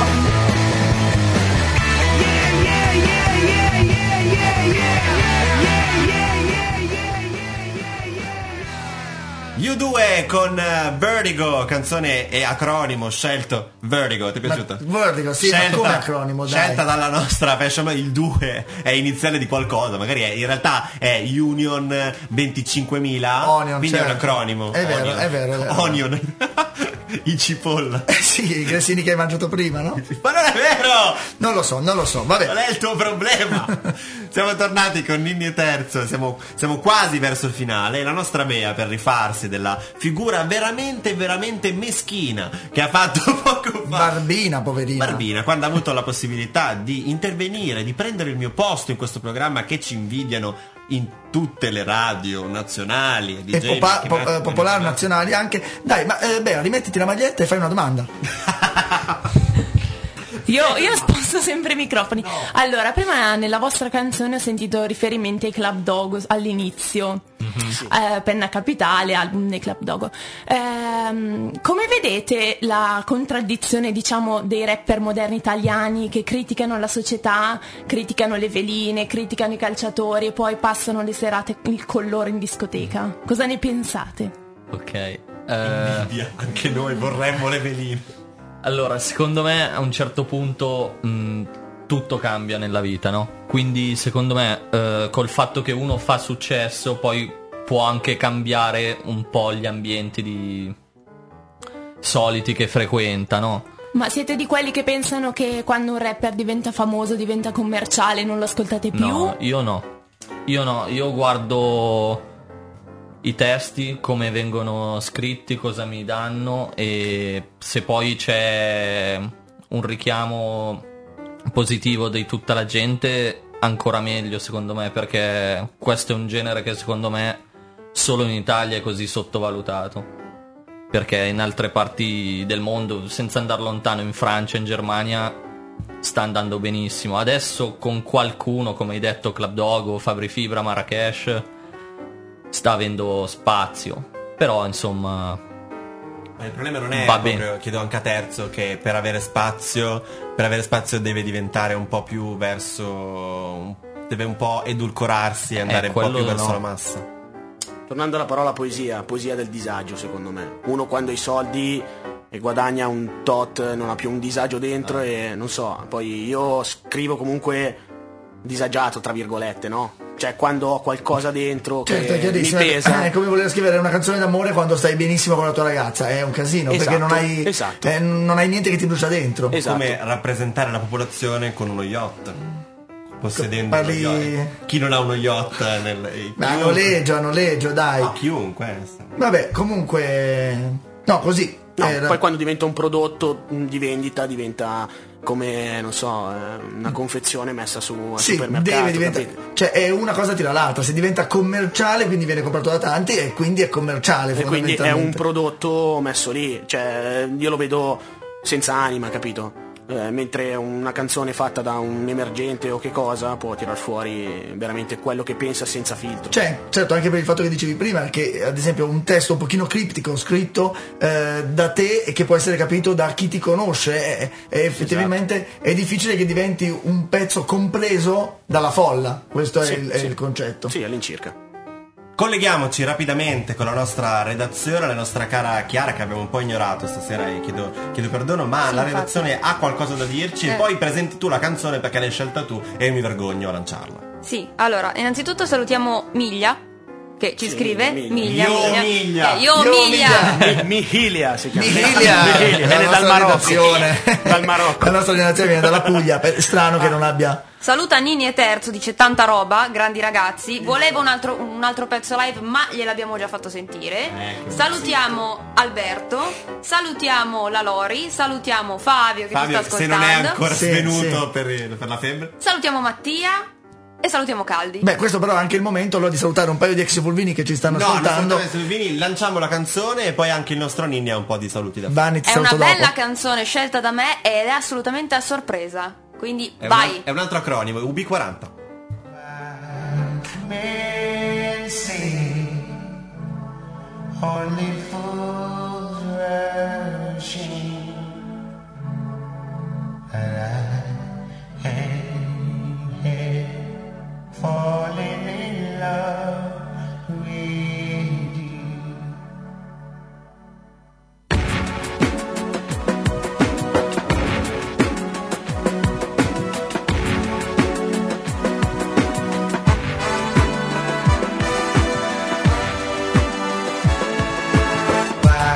Yeah, yeah, yeah, yeah, yeah, yeah, yeah, yeah, yeah, yeah, yeah, yeah, yeah. U due con eh, Vertigo, canzone e acronimo scelto. Vertigo, ti è piaciuta? Vertigo, sì, ma come acronimo, dai. Scelta dalla nostra fashion, il due è iniziale di qualcosa, magari è, in realtà è Union venticinquemila, Onion, quindi è un certo. acronimo. È vero, Onion. è vero, è vero. Onion. I cipolla. Eh sì, i gressini che hai mangiato prima, no? Ma non è vero! Non lo so, non lo so, vabbè. Qual è il tuo problema? Siamo tornati con Ninni e Terzo, siamo, siamo quasi verso il finale e la nostra Bea, per rifarsi della figura veramente, veramente meschina che ha fatto poco fa. Barbina, poverina. Barbina, quando ha avuto la possibilità di intervenire, di prendere il mio posto in questo programma che ci invidiano in tutte le radio nazionali e, E popa- po- eh, popolari nazionali anche. Dai, ma eh, Bea, rimettiti la maglietta e fai una domanda. Io, io sposto sempre i microfoni. Allora, prima nella vostra canzone ho sentito riferimenti ai Club Dog all'inizio. Sì. Eh, Penna Capitale, album dei Club Dogo. Ehm, come vedete la contraddizione, diciamo, dei rapper moderni italiani che criticano la società, criticano le veline, criticano i calciatori e poi passano le serate con loro in discoteca? Cosa ne pensate? Ok. Eh... Invidia, anche noi vorremmo le veline. Allora, secondo me a un certo punto mh, tutto cambia nella vita, no? Quindi secondo me eh, col fatto che uno fa successo poi può anche cambiare un po' gli ambienti di soliti che frequenta, no? Ma siete di quelli che pensano che quando un rapper diventa famoso, diventa commerciale, non lo ascoltate più? No, io no. Io no, io guardo i testi, come vengono scritti, cosa mi danno, e se poi c'è un richiamo positivo di tutta la gente, ancora meglio secondo me, perché questo è un genere che secondo me solo in Italia è così sottovalutato, perché in altre parti del mondo, senza andare lontano, in Francia, in Germania sta andando benissimo. Adesso con qualcuno, come hai detto, Club Dogo, Fabri Fibra, Marrakesh, sta avendo spazio, però insomma ma il problema non è va proprio, bene. chiedo anche a Terzo, che per avere spazio per avere spazio deve diventare un po' più verso, deve un po' edulcorarsi e andare Eh, un po' quello più verso no. la massa. Tornando alla parola poesia, poesia del disagio, secondo me. Uno quando ha i soldi e guadagna un tot non ha più un disagio dentro, e non so, poi io scrivo comunque disagiato, tra virgolette, no? Cioè quando ho qualcosa dentro Certo, è che mi chiarissimo. pesa. È come voler scrivere una canzone d'amore quando stai benissimo con la tua ragazza, è un casino, Esatto, perché non hai, esatto. eh, non hai niente che ti brucia dentro. Esatto. Come rappresentare la popolazione con uno yacht, possedendo Parli- uno yacht. Chi non ha uno yacht nel... Ma a noleggio, a noleggio, dai. Ah, chiunque. Vabbè, comunque no, così. No, Era- poi quando diventa un prodotto di vendita diventa come, non so, eh, una confezione messa su al Sì, supermercato. deve diventare, capite? cioè è una cosa tira l'altra, se diventa commerciale quindi viene comprato da tanti e quindi è commerciale, E quindi è un fondamentalmente. prodotto messo lì, cioè io lo vedo senza anima, capito? Eh, mentre una canzone fatta da un emergente o che cosa può tirar fuori veramente quello che pensa senza filtro. Cioè, certo, anche per il fatto che dicevi prima, che ad esempio un testo un pochino criptico scritto eh, da te e che può essere capito da chi ti conosce, e, e effettivamente Esatto. è difficile che diventi un pezzo compreso dalla folla, questo è, Sì, il, è sì. il concetto. Sì, all'incirca. Colleghiamoci rapidamente con la nostra redazione, la nostra cara Chiara, che abbiamo un po' ignorato stasera, e chiedo, chiedo perdono, ma Sì, la infatti. redazione ha qualcosa da dirci, Eh. e poi presenti tu la canzone perché l'hai scelta tu e io mi vergogno a lanciarla. Sì, allora, innanzitutto salutiamo Miglia, che ci Sì, scrive. Miglia. Miglia, Io Miglia. Miglia. Eh, io Io Miglia. Miglia. Mi- Mihilia si chiama. Mihilia, Mihilia, la viene nostra dal Marocco. redazione. Dal Marocco. La nostra generazione viene dalla Puglia, per- strano che non abbia. Saluta Nini e Terzo, dice tanta roba, grandi ragazzi. Volevo un altro, un altro pezzo live, ma gliel'abbiamo già fatto sentire. Ecco. Salutiamo Alberto, salutiamo la Lori, salutiamo Fabio che Fabio, ci sta se ascoltando. non è ancora Sì, svenuto sì. Per, per la febbre. Salutiamo Mattia e salutiamo Caldi. Beh, questo però è anche il momento allora di salutare un paio di ex Fulvini che ci stanno No, ascoltando. assolutamente, lanciamo la canzone e poi anche il nostro Ninni ha un po' di saluti da fare. Vanni, ti È una saluto bella dopo. canzone scelta da me ed è assolutamente a sorpresa. Quindi È, vai. una- è un altro acronimo, U B quaranta. Men say only fools rushing, and I ain't here falling in love with you. Why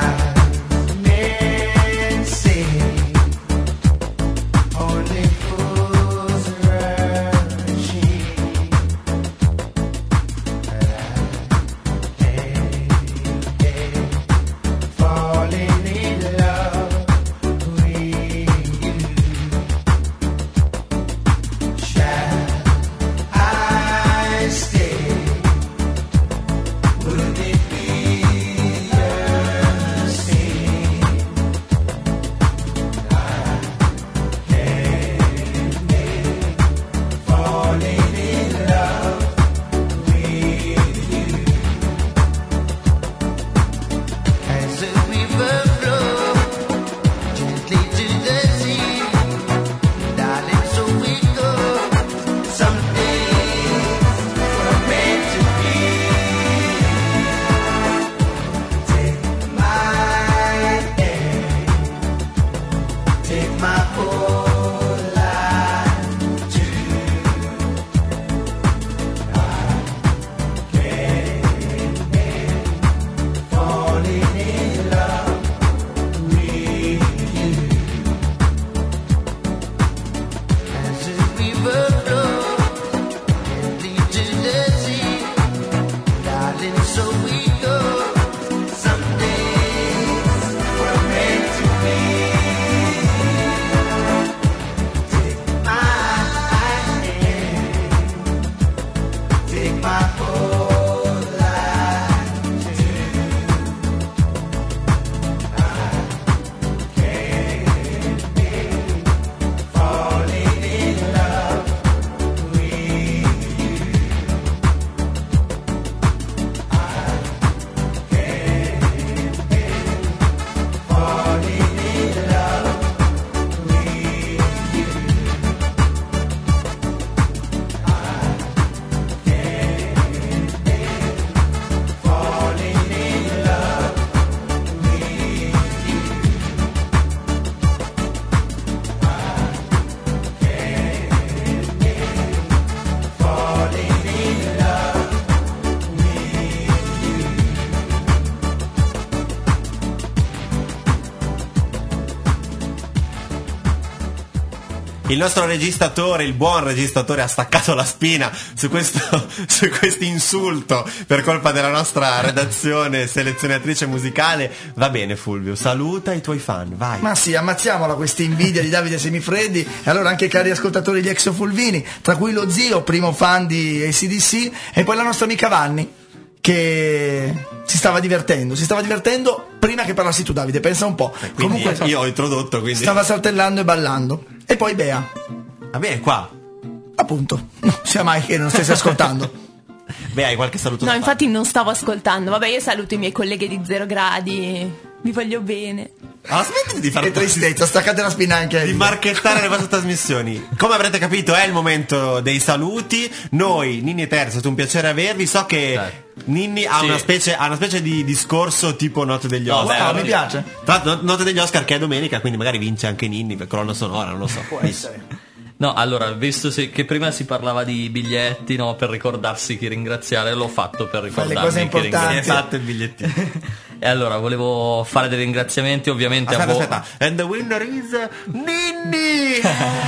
Il nostro registatore, il buon registatore, ha staccato la spina su questo su questo insulto per colpa della nostra redazione selezionatrice musicale. Va bene Fulvio, saluta i tuoi fan, vai. Ma sì, ammazziamola questa invidia di Davide Semifreddi. E allora anche cari ascoltatori di Exo Fulvini, tra cui lo zio, primo fan di A C D C, e poi la nostra amica Vanni, che si stava divertendo, si stava divertendo prima che parlassi tu Davide, pensa un po'. Quindi Comunque io ho introdotto, quindi stava saltellando e ballando. E poi Bea. Vabbè, è qua. Appunto, non sia mai che non stessi ascoltando. Beh, hai qualche saluto? No, da infatti non stavo ascoltando. Vabbè, io saluto i miei colleghi di Zero Gradi. Vi voglio bene. Ah, smettiti di fare Che tristezza, staccate la spina anche di marchettare le vostre trasmissioni. Come avrete capito è il momento dei saluti. Noi, Ninni e Terzo, è stato un piacere avervi. So che Dai. Ninni ha Sì. una specie ha una specie di discorso tipo Notte degli No, Oscar. No, mi piace. Tra l'altro Notte degli Oscar che è domenica, quindi magari vince anche Ninni per colonna sonora, non lo so. Può essere. No, allora, visto se- che prima si parlava di biglietti, no, per ricordarsi chi ringraziare, l'ho fatto per ricordarmi cose chi importanti. Si è ringraziare. fatto il bigliettino. E allora, volevo fare dei ringraziamenti ovviamente Aspetta, a voi. aspetta. And the winner is Ninni.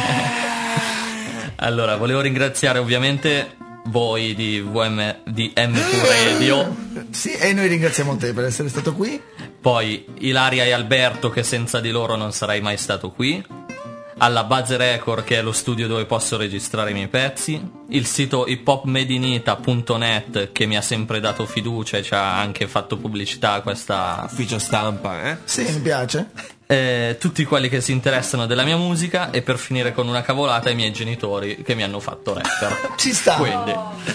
Allora, volevo ringraziare ovviamente voi di V M di M Q Radio, Sì, e noi ringraziamo te per essere stato qui. poi Ilaria e Alberto, che senza di loro non sarei mai stato qui, alla Buzz Record, che è lo studio dove posso registrare i miei pezzi, il sito hiphopmedinita punto net, che mi ha sempre dato fiducia e ci ha anche fatto pubblicità a questa, Ufficio stampa, eh? Sì, mi piace. eh, tutti quelli che si interessano della mia musica, e per finire con una cavolata i miei genitori che mi hanno fatto rapper. Ci sta. Quindi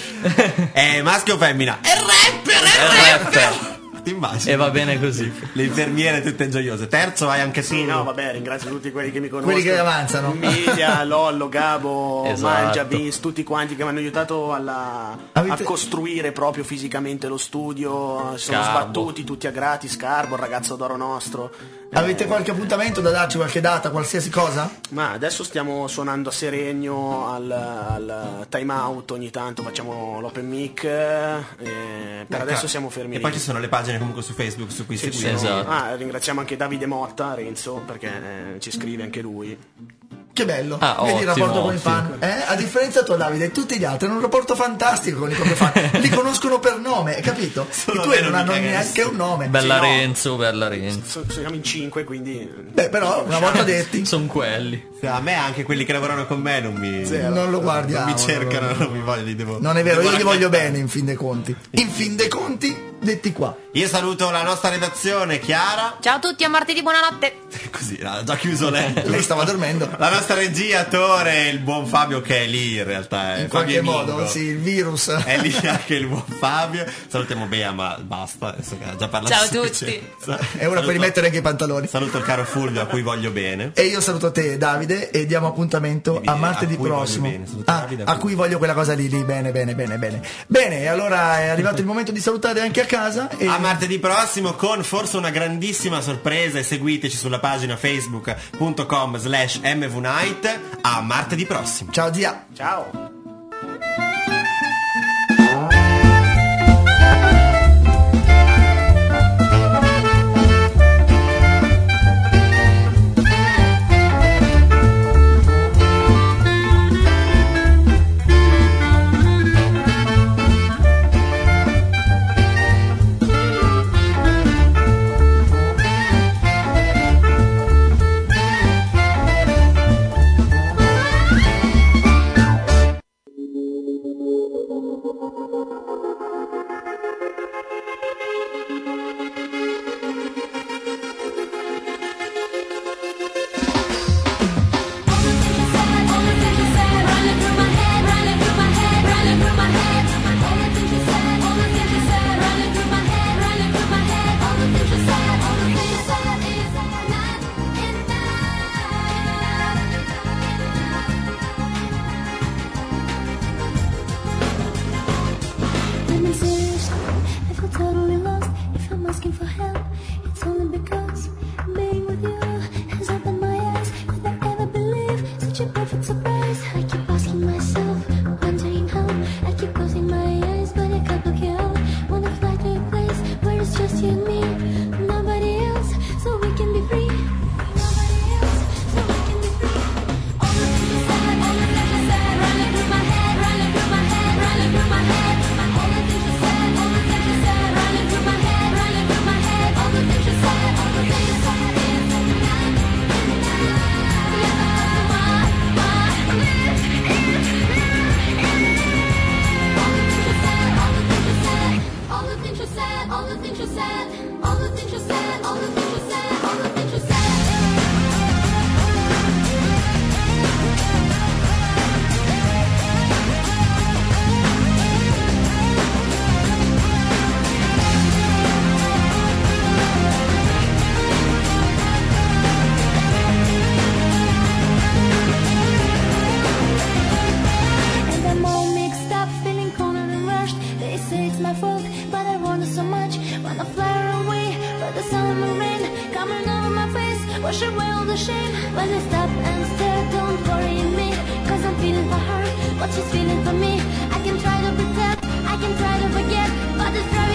È maschio o femmina? È rapper, è è rapper. rapper. Ti immagini? E va bene così. Le infermiere tutte gioiose. Terzo vai anche tu. Sì, no, vabbè, ringrazio tutti quelli che mi conoscono. Quelli che avanzano. Media, Lollo, Gabo, Esatto. Mangia, Vince, tutti quanti che mi hanno aiutato alla- Avete- a costruire proprio fisicamente lo studio. Si sono Scarbo. sbattuti tutti a gratis. Carbo, il ragazzo d'oro nostro. Avete qualche appuntamento da darci, qualche data, qualsiasi cosa? Ma adesso stiamo suonando a Seregno al, al time out, ogni tanto facciamo l'open mic. eh, per adesso siamo fermi E lì. poi ci sono le pagine comunque su Facebook su cui Sì, seguire. sì. Esatto. Ah, ringraziamo anche Davide Motta, Renzo, perché eh, ci scrive anche lui. Che bello. Ah, Vedi il ottimo, rapporto con i ottimo. fan. Eh? A differenza tua Davide, tutti gli altri hanno un rapporto fantastico con i propri fan. Li conoscono per nome, hai capito? Sono I tuoi vero non hanno mica neanche un nome. Bella Sì, no. Renzo, bella Renzo. So- siamo in cinque, quindi. Beh, però una volta detti, Sono quelli. Sì, a me anche quelli che lavorano con me non mi, non lo guardiamo. non mi cercano, non mi voglio, li devo. Non è vero, devo io li voglio raccontare. bene in fin dei conti. In fin dei conti, detti qua. Io saluto la nostra redazione, Chiara. Ciao a tutti, a martedì, buonanotte. Così, ha già chiuso lei. Lei stava dormendo. La nostra regia, Tore, il buon Fabio che è lì in realtà. È In Fabio qualche Mingo. modo, sì, il virus. È lì anche il buon Fabio. Salutiamo Bea, ma basta, adesso che ha già parlato. Ciao a sufficienza. È ora per rimettere anche i pantaloni. Saluto il caro Fulvio a cui voglio bene. E io saluto te Davide e diamo appuntamento Devi a dire, martedì a cui voglio prossimo. bene, saluto Ah, Davide, a a cui- cui voglio quella cosa lì, lì, bene, bene, bene, bene. Bene, e allora è arrivato il momento di salutare anche a casa. E... A martedì prossimo con forse una grandissima sorpresa, e seguiteci sulla pagina facebook punto com slash mvnight. A martedì prossimo. Ciao zia. Ciao! wash away all the shame. When I stop and stare, don't worry me, cause I'm feeling for her what she's feeling for me. I can try to pretend, I can try to forget, but it's driving